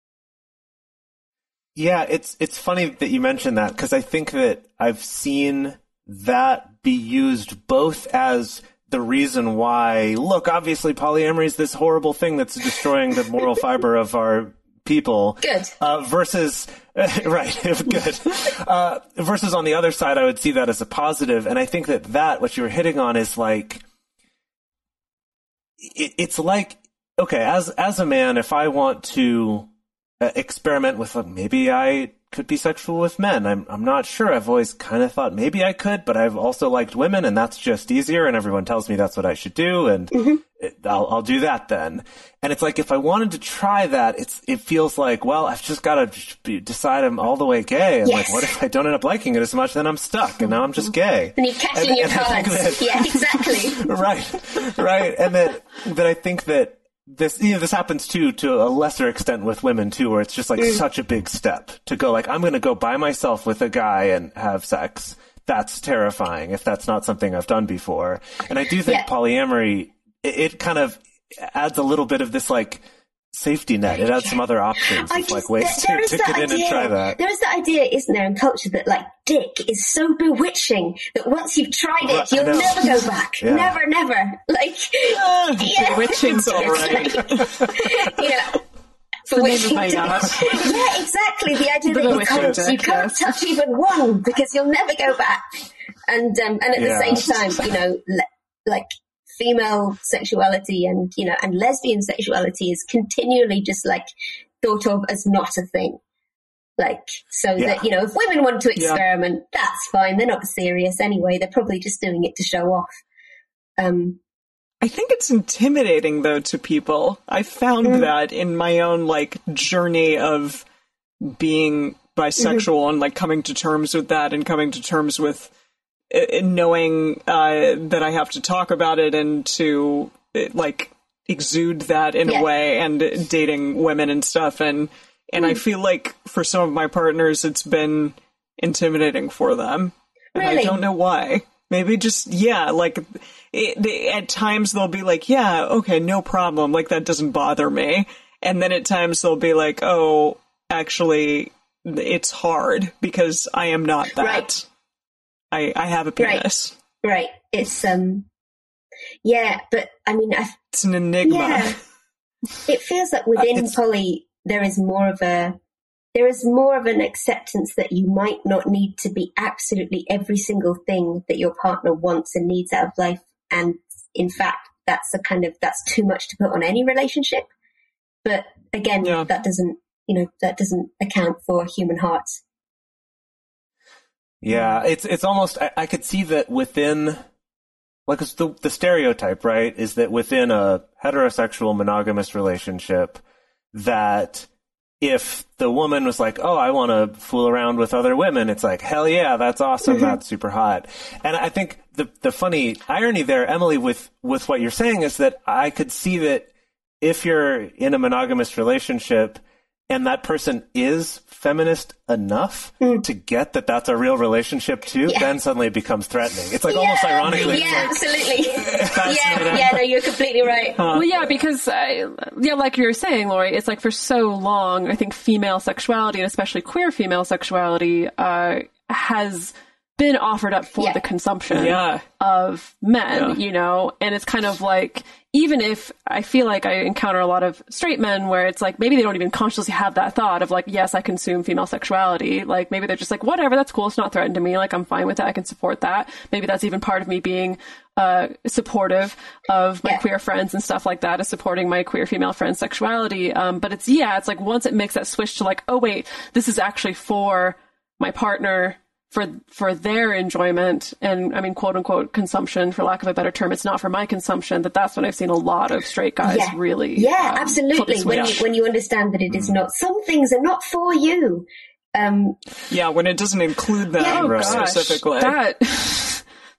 Yeah, it's it's funny that you mentioned that, because I think that I've seen that be used both as the reason why, look, obviously polyamory is this horrible thing that's destroying the moral fiber of our people. Good. Uh, versus, uh, right, good. Uh, versus on the other side, I would see that as a positive. And I think that that, what you were hitting on is like, it, it's like, okay, as, as a man, if I want to uh, experiment with, like, maybe I could be sexual with men. I'm I'm not sure. I've always kind of thought maybe I could, but I've also liked women, and that's just easier, and everyone tells me that's what I should do, and mm-hmm. it, I'll I'll do that then. And it's like, if I wanted to try that, it's it feels like, well, I've just got to decide I'm all the way gay. And yes. like, what if I don't end up liking it as much? Then I'm stuck, and now I'm just gay. And you cash in your cards. That, yeah, exactly. right, right. And that that I think that this, you know, this happens too, to a lesser extent with women too, where it's just like mm. such a big step to go like, I'm going to go by myself with a guy and have sex. That's terrifying if that's not something I've done before. And I do think yeah. polyamory, it, it kind of adds a little bit of this like safety net. It adds some other options. It's like ways there, there to, to get idea, in and try that. There is that idea, isn't there, in culture that like dick is so bewitching that once you've tried it, you'll never go back. Yeah. Never, never. Like, uh, yeah. Bewitching's all right. yeah. Bewitching. Yeah, exactly. The idea that you can't, you can't touch even one because you'll never go back. And, um, and at yeah. the same time, you know, le- like, female sexuality and, you know, and lesbian sexuality is continually just like thought of as not a thing. Like, so yeah. that, you know, if women want to experiment, yeah. that's fine. They're not serious anyway. They're probably just doing it to show off. Um, I think it's intimidating though to people. I found mm-hmm. that in my own like journey of being bisexual mm-hmm. and like coming to terms with that and coming to terms with knowing uh, that I have to talk about it and to like exude that in yeah. a way, and dating women and stuff. And, and mm. I feel like for some of my partners, it's been intimidating for them. And really? I don't know why. Maybe just, yeah, like it, they, at times they'll be like, yeah, okay, no problem. Like that doesn't bother me. And then at times they'll be like, oh, actually it's hard because I am not that. Right. I, I have a penis. Right. right. It's, um, yeah, but I mean, I, it's an enigma. Yeah. It feels like within uh, poly, there is more of a, there is more of an acceptance that you might not need to be absolutely every single thing that your partner wants and needs out of life. And in fact, that's a kind of, that's too much to put on any relationship. But again, yeah. that doesn't, you know, that doesn't account for human hearts. Yeah, it's it's almost, I, I could see that within, like the, the stereotype, right, is that within a heterosexual monogamous relationship, that if the woman was like, oh, I want to fool around with other women, it's like, hell yeah, that's awesome, mm-hmm. that's super hot. And I think the the funny irony there, Emily, with, with what you're saying is that I could see that if you're in a monogamous relationship and that person is feminist enough mm. to get that that's a real relationship too, yeah. then suddenly it becomes threatening. It's like yeah. almost ironically. Yeah, like, absolutely. yeah, yeah, no, you're completely right. Huh. Well, yeah, because, uh, yeah, like you were saying, Lori, it's like for so long, I think female sexuality, and especially queer female sexuality, uh, has been offered up for yeah. the consumption yeah. of men, yeah. you know, and it's kind of like, even if I feel like I encounter a lot of straight men where it's like, maybe they don't even consciously have that thought of like, yes, I consume female sexuality. Like maybe they're just like, whatever, that's cool. It's not threatened to me. Like I'm fine with that. I can support that. Maybe that's even part of me being, uh, supportive of my yeah. queer friends and stuff like that, is supporting my queer female friends' sexuality. Um, but it's, yeah, it's like once it makes that switch to like, oh wait, this is actually for my partner, for for their enjoyment and, I mean, quote unquote consumption, for lack of a better term, it's not for my consumption, that that's when I've seen a lot of straight guys yeah. really yeah um, absolutely when you when you understand that it is not, some things are not for you, um yeah when it doesn't include that yeah, oh, specifically gosh, that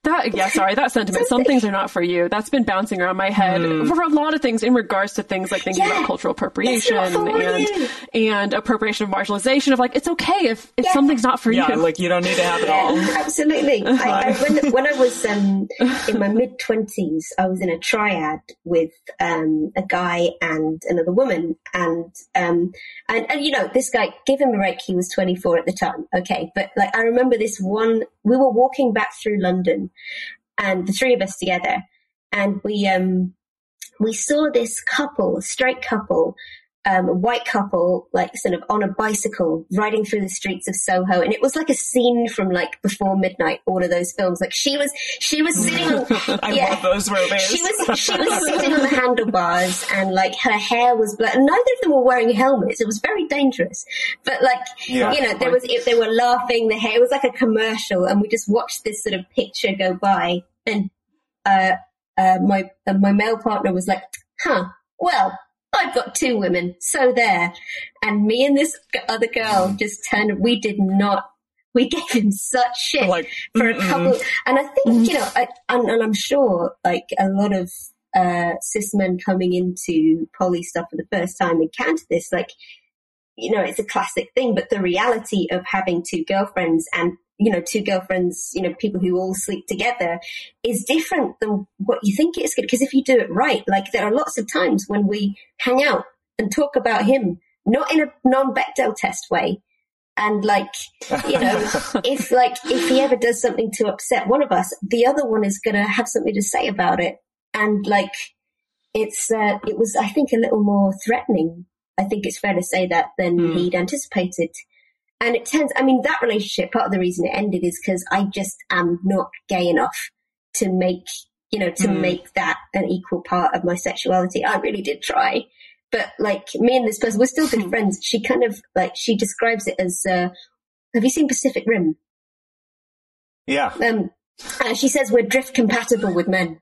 That, yeah, sorry, that sentiment. Some things are not for you. That's been bouncing around my head mm. for a lot of things in regards to things like thinking yeah. about cultural appropriation and and appropriation of marginalization of like, it's okay if, if yeah. something's not for yeah, you. Like you don't need to have it all. Absolutely. I, I, when, when I was um, in my mid twenties, I was in a triad with um, a guy and another woman. And, um, and, and, you know, this guy, give him a break, he was twenty-four at the time. Okay. But like, I remember this one, we were walking back through London, and the three of us together, and we um we saw this couple, straight couple, um, a white couple, like sort of on a bicycle riding through the streets of Soho, and it was like a scene from like Before Midnight, all of those films. Like she was, she was sitting on, I yeah, love those movies. She was, she was sitting on the handlebars, and like her hair was black. Neither of them were wearing helmets. It was very dangerous, but like yeah, you know, there was if they were laughing, the hair it was like a commercial, and we just watched this sort of picture go by, and uh, uh my uh, my male partner was like, "Huh, well, I've got two women, so there." And me and this other girl just turned, we did not, we gave him such shit like, for mm-mm. a couple. And I think, you know, I, and, and I'm sure like a lot of uh, cis men coming into poly stuff for the first time encounter this, like, you know, it's a classic thing, but the reality of having two girlfriends and, you know, two girlfriends, you know, people who all sleep together is different than what you think it is. Because if you do it right, like there are lots of times when we hang out and talk about him, not in a non-Bechdel test way. And like, you know, if like, if he ever does something to upset one of us, the other one is going to have something to say about it. And like, it's, uh, it was, I think, a little more threatening. I think it's fair to say that than mm. he'd anticipated. And it turns, I mean, that relationship, part of the reason it ended is because I just am not gay enough to make, you know, to mm. make that an equal part of my sexuality. I really did try. But like me and this person, we're still good friends. She kind of like, she describes it as, uh, have you seen Pacific Rim? Yeah. Um, uh, she says we're drift compatible with men.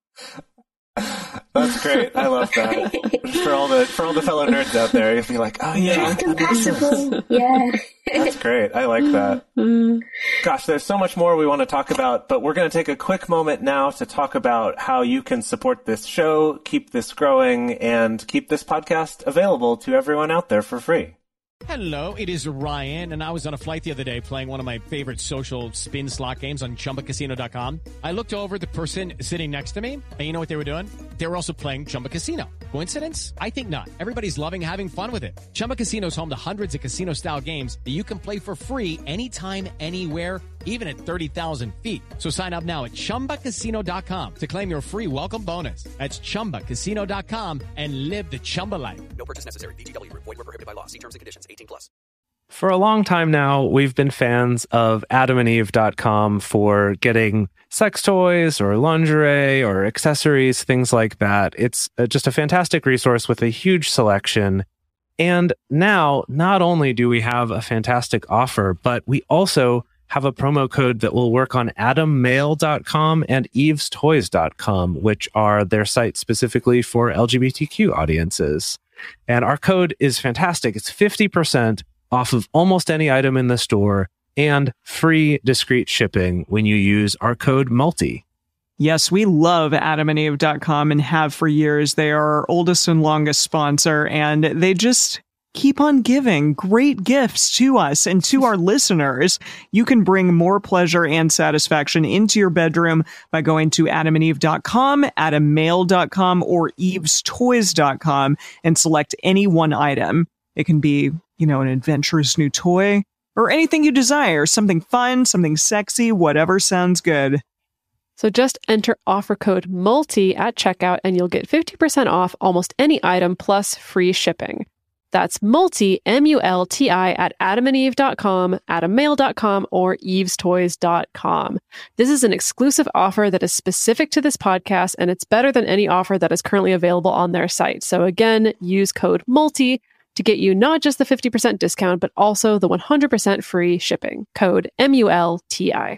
That's great. I love that. For all the for all the fellow nerds out there, you'll be like, oh yeah, compatible. Yeah. That's great. I like that. Gosh, there's so much more we want to talk about, but we're going to take a quick moment now to talk about how you can support this show, keep this growing, and keep this podcast available to everyone out there for free. Hello, it is Ryan, and I was on a flight the other day playing one of my favorite social spin slot games on Chumba Casino dot com. I looked over at the person sitting next to me, and you know what they were doing? They were also playing Chumba Casino. Coincidence? I think not. Everybody's loving having fun with it. Chumba Casino is home to hundreds of casino-style games that you can play for free anytime, anywhere, even at thirty thousand feet. So sign up now at Chumba Casino dot com to claim your free welcome bonus. That's Chumba Casino dot com and live the Chumba life. No purchase necessary. V G W. Void where prohibited by law. See terms and conditions. eighteen plus. For a long time now, we've been fans of adam and eve dot com for getting sex toys or lingerie or accessories, things like that. It's just a fantastic resource with a huge selection. And now, not only do we have a fantastic offer, but we also have a promo code that will work on adam mail dot com and eves toys dot com, which are their sites specifically for L G B T Q audiences. And our code is fantastic. It's fifty percent off of almost any item in the store and free discreet shipping when you use our code MULTI. Yes, we love adam and eve dot com and have for years. They are our oldest and longest sponsor, and they just keep on giving great gifts to us and to our listeners. You can bring more pleasure and satisfaction into your bedroom by going to adam and eve dot com, adam mail dot com, or eves toys dot com and select any one item. It can be, you know, an adventurous new toy or anything you desire, something fun, something sexy, whatever sounds good. So just enter offer code MULTI at checkout and you'll get fifty percent off almost any item plus free shipping. That's MULTI, M U L T I, at adam and eve dot com, adam mail dot com, or eves toys dot com. This is an exclusive offer that is specific to this podcast, and it's better than any offer that is currently available on their site. So again, use code MULTI to get you not just the fifty percent discount, but also the one hundred percent free shipping. Code M U L T I.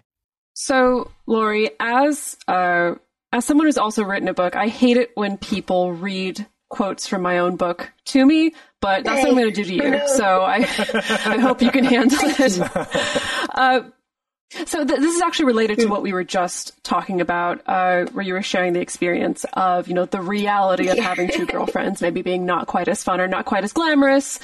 So, Lori, as uh, as someone who's also written a book, I hate it when people read quotes from my own book to me, but that's what I'm going to do to you. So I I hope you can handle it. Uh, So th- this is actually related to what we were just talking about, uh, where you were sharing the experience of, you know, the reality of having two girlfriends maybe being not quite as fun or not quite as glamorous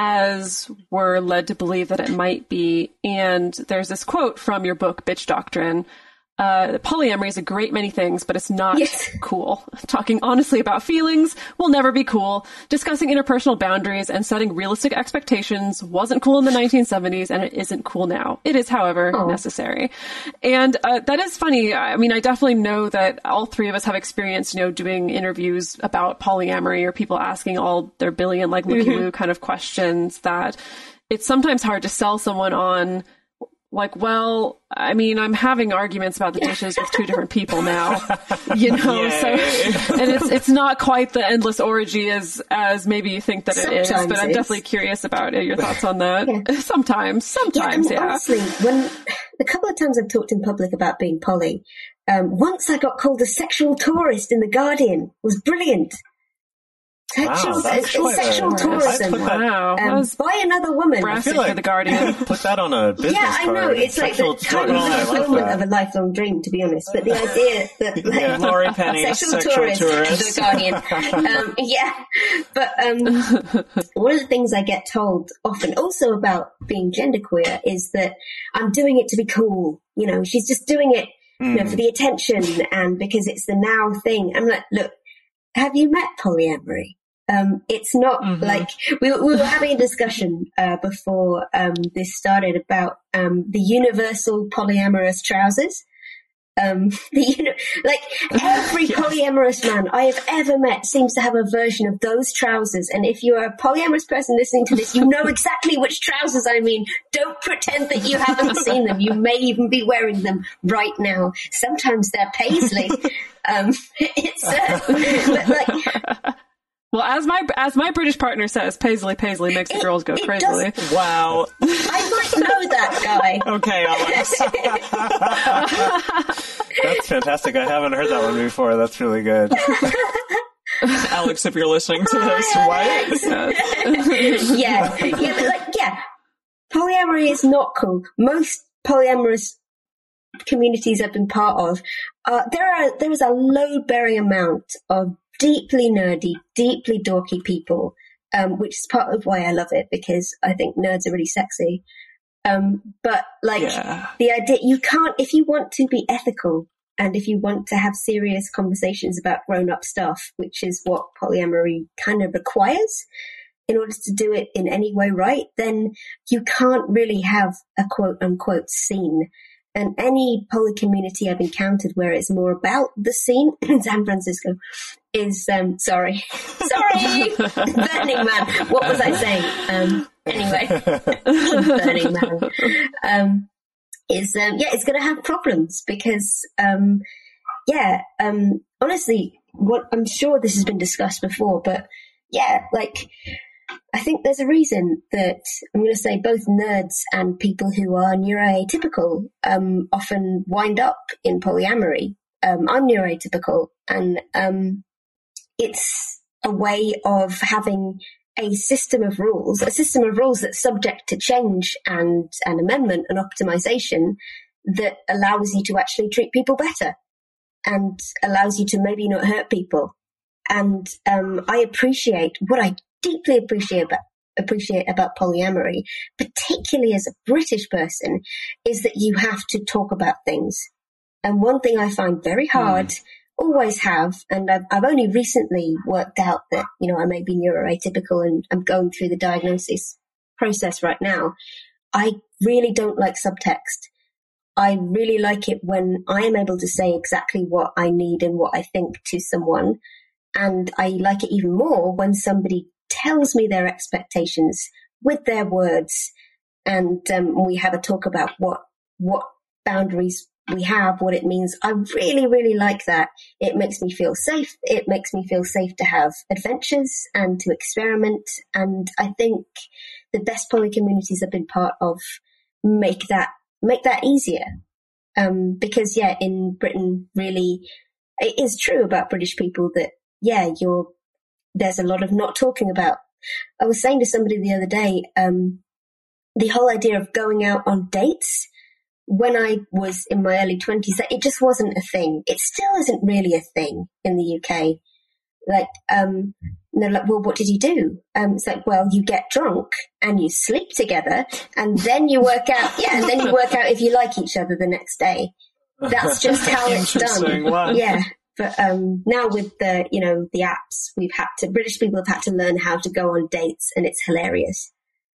as we're led to believe that it might be. And there's this quote from your book, Bitch Doctrine. Uh, polyamory is a great many things, but it's not yes. cool. Talking honestly about feelings will never be cool. Discussing interpersonal boundaries and setting realistic expectations wasn't cool in the nineteen seventies, and it isn't cool now. It is, however, oh. necessary. And uh, that is funny. I mean, I definitely know that all three of us have experience, you know, doing interviews about polyamory or people asking all their billion, like, looky-loo mm-hmm. kind of questions that it's sometimes hard to sell someone on. Like, well, I mean, I'm having arguments about the dishes with two different people now, you know, Yay. so, and it's, it's not quite the endless orgy as, as maybe you think that sometimes it is, but I'm definitely curious about it, your thoughts on that. Yeah. Sometimes, sometimes, yeah. yeah. Honestly, when, the couple of times I've talked in public about being poly, um, once I got called a sexual tourist in The Guardian. It was brilliant. Sexual, wow, it's, it's sexual a, tourism. That, wow, um, by another woman. I feel like for The Guardian. Put that on a business Yeah, I know. card. It's like the kind of fulfillment like of a lifelong dream, to be honest. But the idea that like, yeah, Laurie Penny, sexual, sexual tourist, tourist. The Guardian. um, yeah, but um, one of the things I get told often, also about being genderqueer, is that I'm doing it to be cool. You know, she's just doing it, mm. you know, for the attention and because it's the now thing. I'm like, look, have you met polyamory? Um, it's not mm-hmm. like we, we were having a discussion uh, before um, this started about um, the universal polyamorous trousers. Um, the you know, like every yes. polyamorous man I have ever met seems to have a version of those trousers. And if you're a polyamorous person listening to this, you know exactly which trousers I mean. Don't pretend that you haven't seen them. You may even be wearing them right now. Sometimes they're paisley. um, it's uh, but like. Well, as my as my British partner says, paisley paisley makes the it, girls go crazily. Does, wow. I might know that guy. Okay, Alex. That's fantastic. I haven't heard that one before. That's really good. Alex, if you're listening to this, what? yeah, yeah, but like, yeah. Polyamory is not cool. Most polyamorous communities I've been part of, uh, there are there is a load-bearing amount of deeply nerdy, deeply dorky people, um, which is part of why I love it, because I think nerds are really sexy. Um, but like yeah. the idea, you can't, if you want to be ethical and if you want to have serious conversations about grown-up stuff, which is what polyamory kind of requires in order to do it in any way right, then you can't really have a quote-unquote scene. And any poly community I've encountered where it's more about the scene in San Francisco is, um, sorry, sorry, Burning Man. What was I saying? Um, anyway, Burning Man. Um, is, um, yeah, it's going to have problems because, um, yeah, um, honestly, what I'm sure this has been discussed before, but yeah, like, I think there's a reason that I'm going to say both nerds and people who are neuroatypical um, often wind up in polyamory. Um, I'm neuroatypical, and um, it's a way of having a system of rules, a system of rules that's subject to change and, and amendment and optimization that allows you to actually treat people better and allows you to maybe not hurt people. And um, I appreciate what I deeply appreciate about, appreciate about polyamory, particularly as a British person, is that you have to talk about things. And one thing I find very hard, mm. always have, and I've, I've only recently worked out that, you know, I may be neuroatypical and I'm going through the diagnosis process right now. I really don't like subtext. I really like it when I am able to say exactly what I need and what I think to someone. And I like it even more when somebody tells me their expectations with their words, and um, we have a talk about what what boundaries we have, what it means. I really, really like that. It makes me feel safe. It makes me feel safe to have adventures and to experiment. And I think the best poly communities I've been part of make that make that easier. Um, because yeah, in Britain, really, it is true about British people that yeah, you're. There's a lot of not talking about. I was saying to somebody the other day, um, the whole idea of going out on dates when I was in my early twenties, it just wasn't a thing. It still isn't really a thing in the U K. Like, um, they're like, well, what did you do? Um, it's like, well, you get drunk and you sleep together and then you work out, yeah, and then you work out if you like each other the next day. That's just how it's done. Wow. Yeah. But, um, now with the, you know, the apps, we've had to, British people have had to learn how to go on dates, and it's hilarious.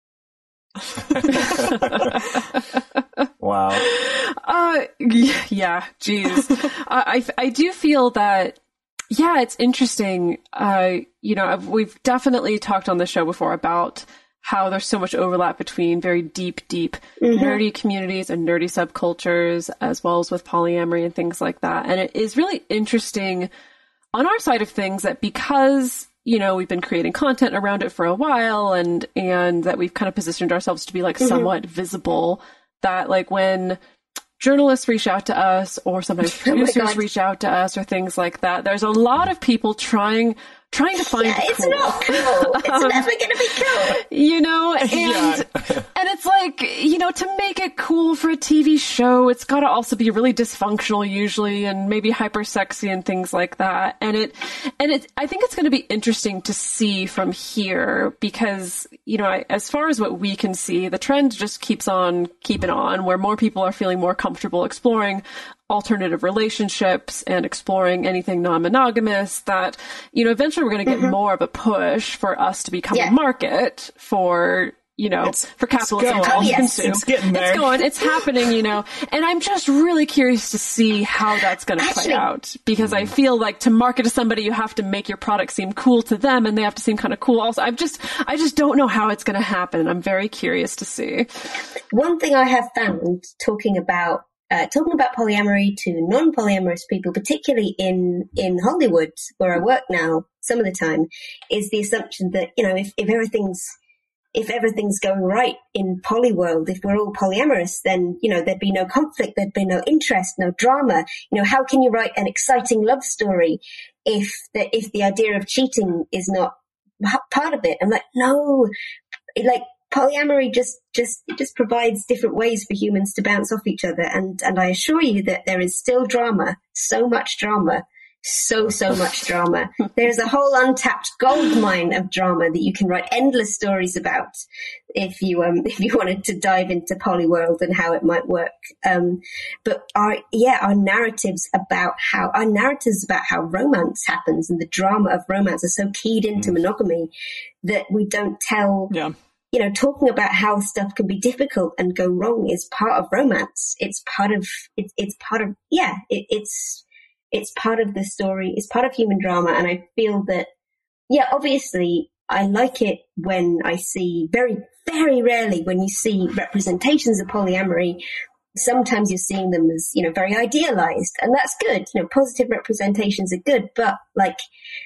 Wow. Uh, yeah, geez. I, I do feel that, yeah, it's interesting. Uh, you know, I've, we've definitely talked on the show before about how there's so much overlap between very deep, deep mm-hmm. nerdy communities and nerdy subcultures, as well as with polyamory and things like that. And it is really interesting on our side of things that because, you know, we've been creating content around it for a while, and, and that we've kind of positioned ourselves to be like mm-hmm. somewhat visible, that like when journalists reach out to us, or sometimes producers oh reach out to us, or things like that, there's a lot of people trying trying to find yeah, it it's cool. not cool. It's um, never going to be cool. You know, and Yeah. and it's like, you know, to make it cool for a T V show, it's got to also be really dysfunctional usually, and maybe hyper sexy and things like that. And it, and it, I think it's going to be interesting to see from here because, you know, I, as far as what we can see, the trend just keeps on keeping on, where more people are feeling more comfortable exploring alternative relationships and exploring anything non-monogamous, that, you know, eventually we're going to get mm-hmm. more of a push for us to become yeah. a market for, you know, it's, for capitalism to also yes. consume. It's getting there. It's going, it's happening, you know, and I'm just really curious to see how that's going to play Actually, out, because I feel like to market to somebody, you have to make your product seem cool to them, and they have to seem kind of cool also. I'm just, I just don't know how it's going to happen. I'm very curious to see. One thing I have found talking about Uh, talking about polyamory to non-polyamorous people, particularly in, in Hollywood, where I work now, some of the time, is the assumption that, you know, if, if everything's, if everything's going right in poly world, if we're all polyamorous, then, you know, there'd be no conflict, there'd be no interest, no drama. You know, how can you write an exciting love story if the, if the idea of cheating is not part of it? I'm like, no, like, polyamory just, just, it just provides different ways for humans to bounce off each other. And, and I assure you that there is still drama, so much drama, so, so much drama. There's a whole untapped gold mine of drama that you can write endless stories about if you, um, if you wanted to dive into poly world and how it might work. Um, but our, yeah, our narratives about how, our narratives about how romance happens and the drama of romance are so keyed into mm. monogamy that we don't tell, yeah. you know, talking about how stuff can be difficult and go wrong is part of romance. It's part of, it's, it's part of, yeah, it, it's, it's part of the story. It's part of human drama. And I feel that, yeah, obviously I like it when I see very, very rarely when you see representations of polyamory. Sometimes you're seeing them as, you know, very idealized, and that's good. You know, positive representations are good, but like,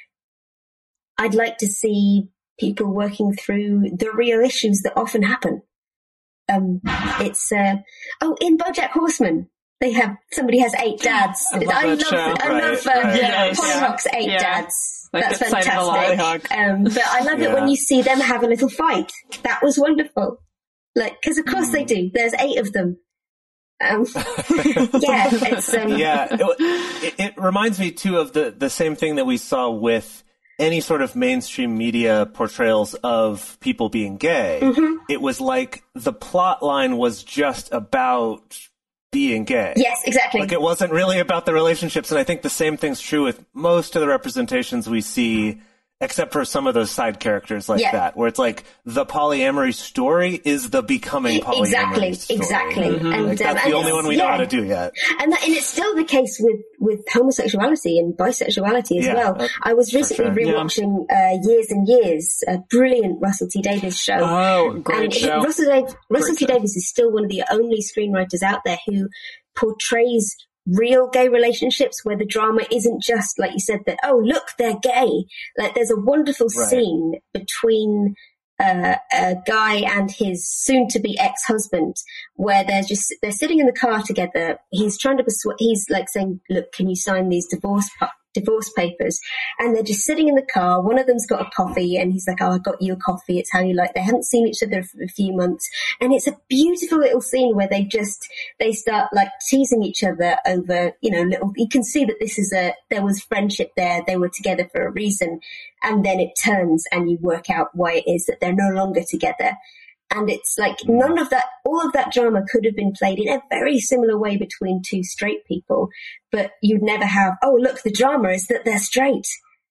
I'd like to see people working through the real issues that often happen. Um, it's, uh, oh, in BoJack Horseman, they have, somebody has eight dads. I love, I that love, show. I Right, love, uh, right. Yes, Hollyhock's yeah. eight Yeah. dads. Like That's it's cited a lot. fantastic. Um, but I love it Yeah. when you see them have a little fight. That was wonderful. Like, cause of course mm. they do. There's eight of them. Um, yeah, it's, um, yeah. It, it reminds me too of the, the same thing that we saw with any sort of mainstream media portrayals of people being gay. Mm-hmm. It was like the plot line was just about being gay. Yes, exactly. Like it wasn't really about the relationships. And I think the same thing's true with most of the representations we see, except for some of those side characters like yeah. that, where it's like the polyamory story is the becoming polyamory exactly, story. Exactly, mm-hmm. and like that's um, the and only one we yeah. know how to do yet. And that, and it's still the case with with homosexuality and bisexuality as yeah, well. uh, I was recently sure. rewatching yeah. uh, Years and Years, a brilliant Russell T Davies show. Oh, great and show! Russell, Dave, Russell great T show. Davies is still one of the only screenwriters out there who portrays real gay relationships where the drama isn't just, like you said, that, oh, look, they're gay. Like, there's a wonderful right. scene between uh, a guy and his soon-to-be ex-husband where they're just, they're sitting in the car together. He's trying to persuade, he's like saying, look, can you sign these divorce pa- divorce papers, and they're just sitting in the car. One of them's got a coffee, and he's like, oh, I got you a coffee. It's how you like. They haven't seen each other for a few months. And it's a beautiful little scene where they just, they start like teasing each other over, you know, little, you can see that this is a, there was friendship there. They were together for a reason. And then it turns and you work out why it is that they're no longer together. And it's like none of that, all of that drama could have been played in a very similar way between two straight people, but you'd never have, oh, look, the drama is that they're straight.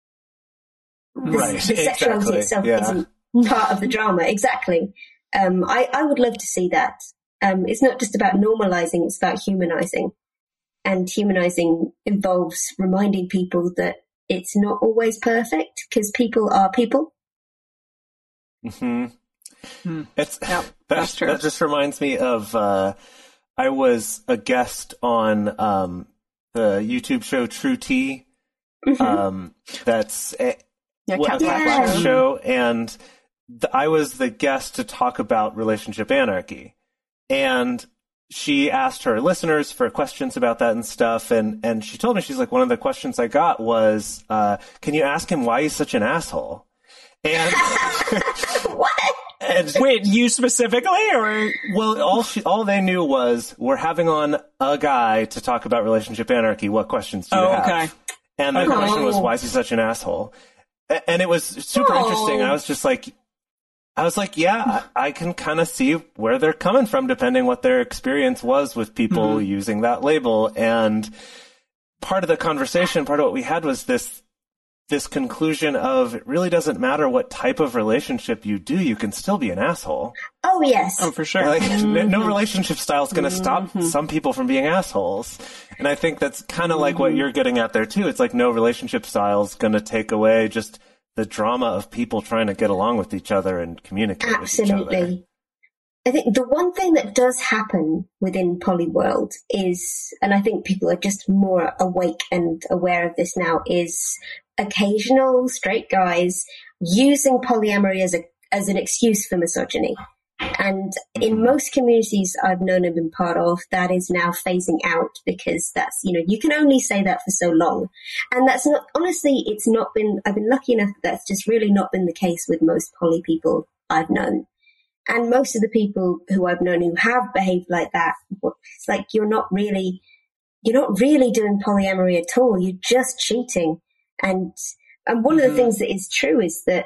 The, right, the sexuality exactly. itself yeah. isn't part of the drama. Exactly. Um, I, I would love to see that. Um, it's not just about normalizing, it's about humanizing. And humanizing involves reminding people that it's not always perfect because people are people. Mm-hmm. Hmm. It's yep, that, that's true. That just reminds me of uh, I was a guest on um, the YouTube show True Tea. Mm-hmm. Um, that's a, yeah, a yeah. show, and th- I was the guest to talk about relationship anarchy, and she asked her listeners for questions about that and stuff, and and she told me, she's like, one of the questions I got was, uh, can you ask him why he's such an asshole? And what? And wait, you specifically, or well, all she, all they knew was we're having on a guy to talk about relationship anarchy. What questions do you oh, have? okay. And the oh. question was, why is he such an asshole? And it was super oh. interesting. I was just like, I was like, yeah, I, I can kind of see where they're coming from, depending what their experience was with people mm-hmm. using that label. And part of the conversation, part of what we had was this. this conclusion of it really doesn't matter what type of relationship you do, you can still be an asshole. Oh, yes. Oh, for sure. Like, mm-hmm. no relationship style is going to stop mm-hmm. some people from being assholes. And I think that's kind of mm-hmm. like what you're getting at there, too. It's like no relationship style is going to take away just the drama of people trying to get along with each other and communicate Absolutely. with each other. I think the one thing that does happen within poly world is, and I think people are just more awake and aware of this now, is occasional straight guys using polyamory as a as an excuse for misogyny. And in most communities I've known and been part of, that is now phasing out because that's, you know, you can only say that for so long. And that's not, honestly, it's not been, I've been lucky enough that that's just really not been the case with most poly people I've known. And most of the people who I've known who have behaved like that, it's like you're not really, you're not really doing polyamory at all. You're just cheating. And and one mm-hmm. of the things that is true is that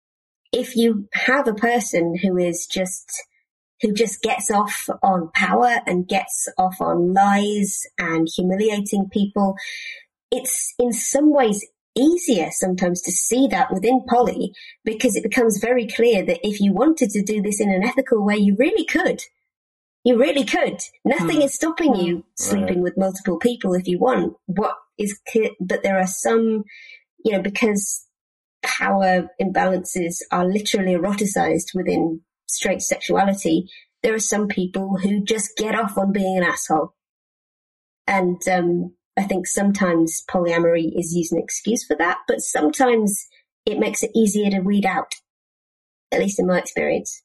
if you have a person who is just who just gets off on power and gets off on lies and humiliating people, it's in some ways easier sometimes to see that within poly because it becomes very clear that if you wanted to do this in an ethical way, you really could. You really could. Nothing mm. is stopping you sleeping right. with multiple people if you want. What is clear, but there are some, you know, because power imbalances are literally eroticized within straight sexuality, there are some people who just get off on being an asshole. And um, I think sometimes polyamory is used as an excuse for that, but sometimes it makes it easier to weed out, at least in my experience.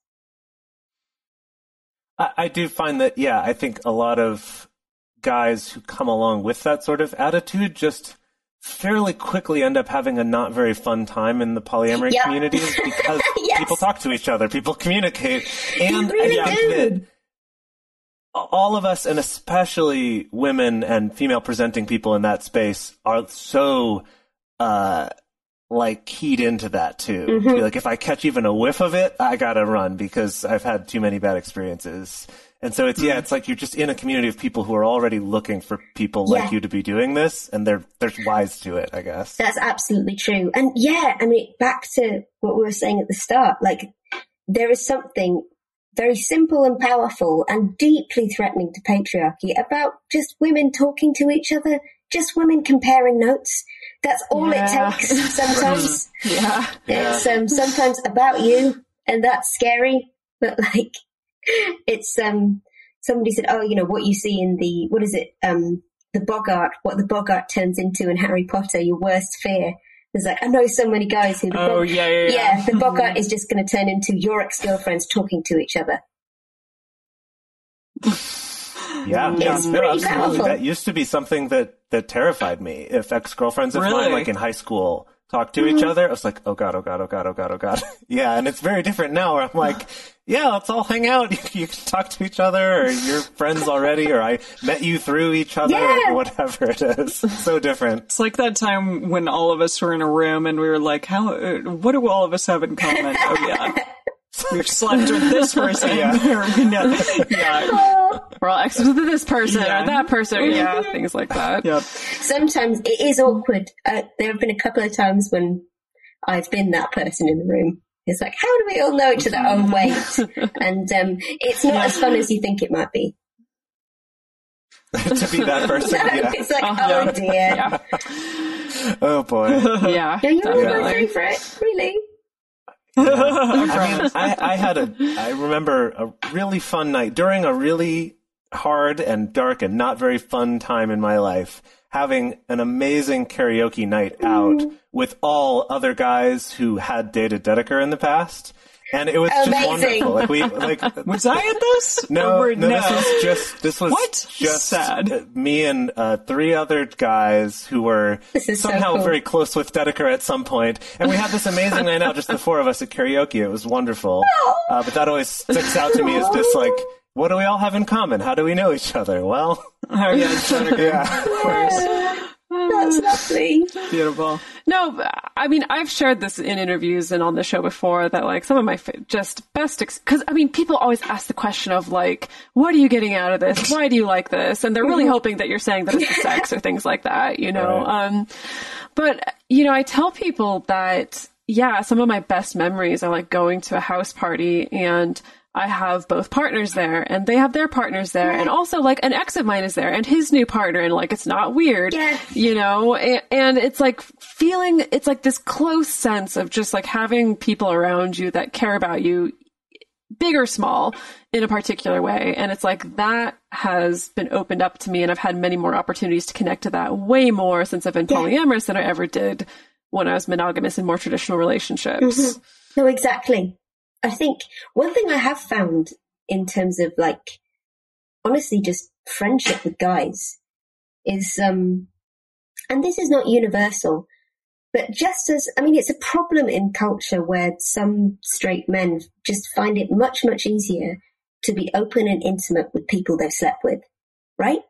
I do find that, yeah, I think a lot of guys who come along with that sort of attitude just fairly quickly end up having a not very fun time in the polyamory yep. communities because yes. people talk to each other, people communicate. And really I think do. that all of us, and especially women and female presenting people in that space, are so uh like keyed into that too. Mm-hmm. To be like, if I catch even a whiff of it, I gotta run because I've had too many bad experiences. And so it's, mm-hmm. yeah, it's like you're just in a community of people who are already looking for people yeah. like you to be doing this, and they're they're wise to it, I guess. That's absolutely true. And yeah, I mean, back to what we were saying at the start, like there is something very simple and powerful and deeply threatening to patriarchy about just women talking to each other, just women comparing notes. That's all yeah. it takes sometimes. yeah. It's um, sometimes about you, and that's scary, but like, it's, um, somebody said, oh, you know, what you see in the, what is it, um, the Bogart, what the Bogart turns into in Harry Potter, your worst fear. There's like, I know so many guys who, the oh, Bog- yeah, yeah, yeah. yeah, the Bogart is just going to turn into your ex-girlfriends talking to each other. Yeah, It's no, pretty absolutely. powerful. That used to be something that, that terrified me. If ex-girlfriends of Really? mine, like in high school, talked to each other, I was like, oh god, oh god, oh god, oh god, oh god. Yeah, and it's very different now where I'm like, yeah, let's all hang out. You, you can talk to each other, or you're friends already, or I met you through each other, Yeah. or whatever it is. So different. It's like that time when all of us were in a room and we were like, "How? Uh, what do all of us have in common?" Oh yeah, we've slept with this person. Yeah. Or we know- yeah. We're all exes with this person Yeah. or that person. Yeah, things like that. Yep. Sometimes it is awkward. Uh, there have been a couple of times when I've been that person in the room. It's like, how do we all know each other? Oh, wait. And um, it's not as fun as you think it might be. To be that person, No, yeah. it's like, Oh, oh, yeah. dear. Yeah, Oh boy. yeah, Yeah, you're my definitely. favourite, really. I mean, I, I had a, I remember a really fun night during a really hard and dark and not very fun time in my life, having an amazing karaoke night out with all other guys who had dated Dedeker in the past. And it was just Amazing. wonderful. Like we, like, Was I at this? no, Or no, no. this was just, this was What? just Sad. uh, me and uh, three other guys who were This is so somehow cool. very close with Dedeker at some point. And we had this amazing night out, just the four of us at karaoke. It was wonderful. Uh, but that always sticks out to me as just like, what do we all have in common? How do we know each other? Well, Oh yeah, Dedeker. yeah. Of course. That's lovely. Beautiful. No, I mean, I've shared this in interviews and on the show before that, like, some of my fa- just best, because, ex- I mean, people always ask the question of, like, what are you getting out of this? Why do you like this? And they're really hoping that you're saying that it's the sex or things like that, you know? Right. Um, but, you know, I tell people that, yeah, some of my best memories are, like, going to a house party and I have both partners there and they have their partners there. And also like an ex of mine is there and his new partner. And like, it's not weird, Yeah. you know, and, and it's like feeling, it's like this close sense of just like having people around you that care about you, big or small, in a particular way. And it's like that has been opened up to me. And I've had many more opportunities to connect to that way more since I've been Yeah. polyamorous than I ever did when I was monogamous in more traditional relationships. Mhm. No, exactly. I think one thing I have found in terms of like, honestly, just friendship with guys is, um, and this is not universal, but just as, I mean, it's a problem in culture where some straight men just find it much, much easier to be open and intimate with people they've slept with, right?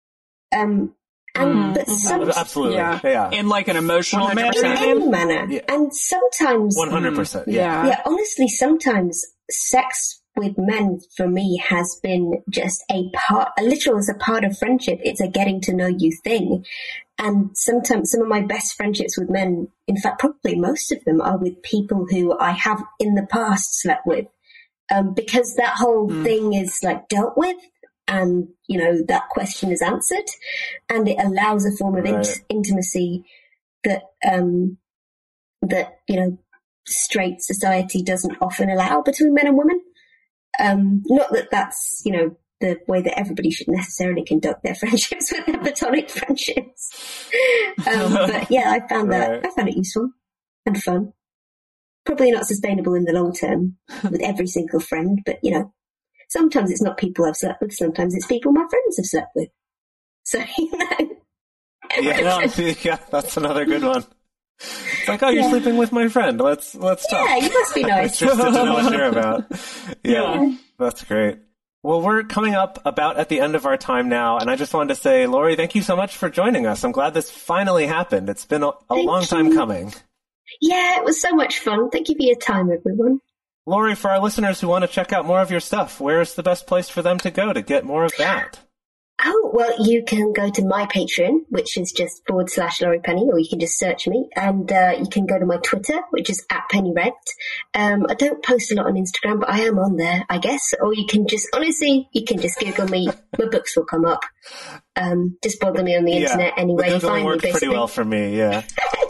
Um, and, Mhm. but some, Absolutely. Yeah. Yeah. In like an emotional one hundred in manner. percent. any manner, Yeah. and sometimes one hundred percent. Yeah. Yeah. yeah, honestly, sometimes sex with men for me has been just a part, a literal as a part of friendship. It's a getting to know you thing. And sometimes some of my best friendships with men, in fact, probably most of them are with people who I have in the past slept with. Um, because that whole Mm. thing is like dealt with and, you know, that question is answered and it allows a form of int- Right. intimacy that, um, that, you know, straight society doesn't often allow between men and women. Um, not that that's, you know, the way that everybody should necessarily conduct their friendships with their platonic friendships. Um, but yeah, I found that, Right. I found it useful and fun. Probably not sustainable in the long term with every single friend, but you know, sometimes it's not people I've slept with, sometimes it's people my friends have slept with. So, you know. Yeah. Yeah. That's another good one. It's like, oh, you're Yeah. sleeping with my friend. Let's let's talk. Yeah, you must be nice. Interested to know what you're about. Yeah, Yeah. that's great. Well, we're coming up about at the end of our time now, and I just wanted to say, Lori, thank you so much for joining us. I'm glad this finally happened. It's been a, a Thank long time you. coming. Yeah, it was so much fun. Thank you for your time, everyone. Lori, for our listeners who want to check out more of your stuff, where's the best place for them to go to get more of that? Oh, well, you can go to my Patreon, which is just forward slash Laurie Penny, or you can just search me. And uh, you can go to my Twitter, which is at PennyRed. Um, I don't post a lot on Instagram, but I am on there, I guess. Or you can just, honestly, you can just Google me. My books will come up. Um, just bother me on the internet yeah, anyway. the You Googling find me, worked basically. pretty well for me, yeah.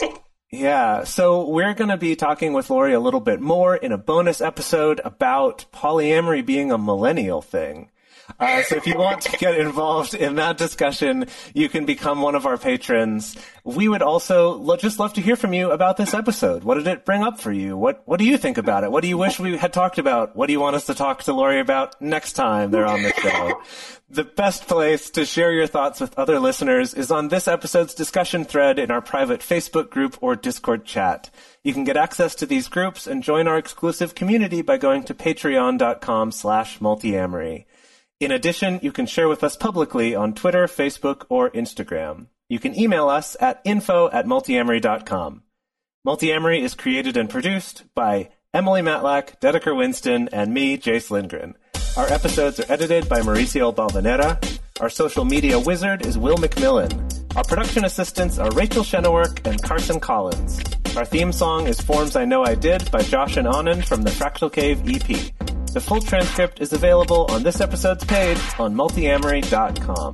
Yeah, so we're going to be talking with Lori a little bit more in a bonus episode about polyamory being a millennial thing. Uh, so if you want to get involved in that discussion, you can become one of our patrons. We would also lo- just love to hear from you about this episode. What did it bring up for you? What What do you think about it? What do you wish we had talked about? What do you want us to talk to Lori about next time they're on the show? The best place to share your thoughts with other listeners is on this episode's discussion thread in our private Facebook group or Discord chat. You can get access to these groups and join our exclusive community by going to patreon.com slash multiamory. In addition, you can share with us publicly on Twitter, Facebook, or Instagram. You can email us at info at multiamory dot com. Multiamory is created and produced by Emily Matlack, Dedeker Winston, and me, Jace Lindgren. Our episodes are edited by Mauricio Balvanera. Our social media wizard is Will McMillan. Our production assistants are Rachel Shenowork and Carson Collins. Our theme song is Forms I Know I Did by Josh and Anand from the Fractal Cave E P. The full transcript is available on this episode's page on multiamory dot com.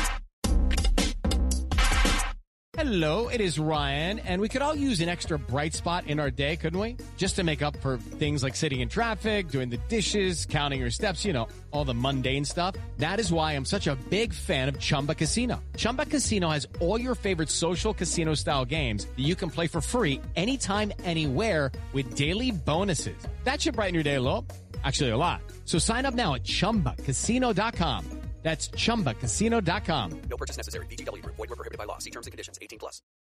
Hello, it is Ryan, and we could all use an extra bright spot in our day, couldn't we? Just to make up for things like sitting in traffic, doing the dishes, counting your steps, you know, all the mundane stuff. That is why I'm such a big fan of Chumba Casino. Chumba Casino has all your favorite social casino-style games that you can play for free anytime, anywhere with daily bonuses. That should brighten your day a little. Actually, a lot. So sign up now at chumba casino dot com. That's chumba casino dot com. No purchase necessary. V G W Group. Void where prohibited by law. See terms and conditions. eighteen plus.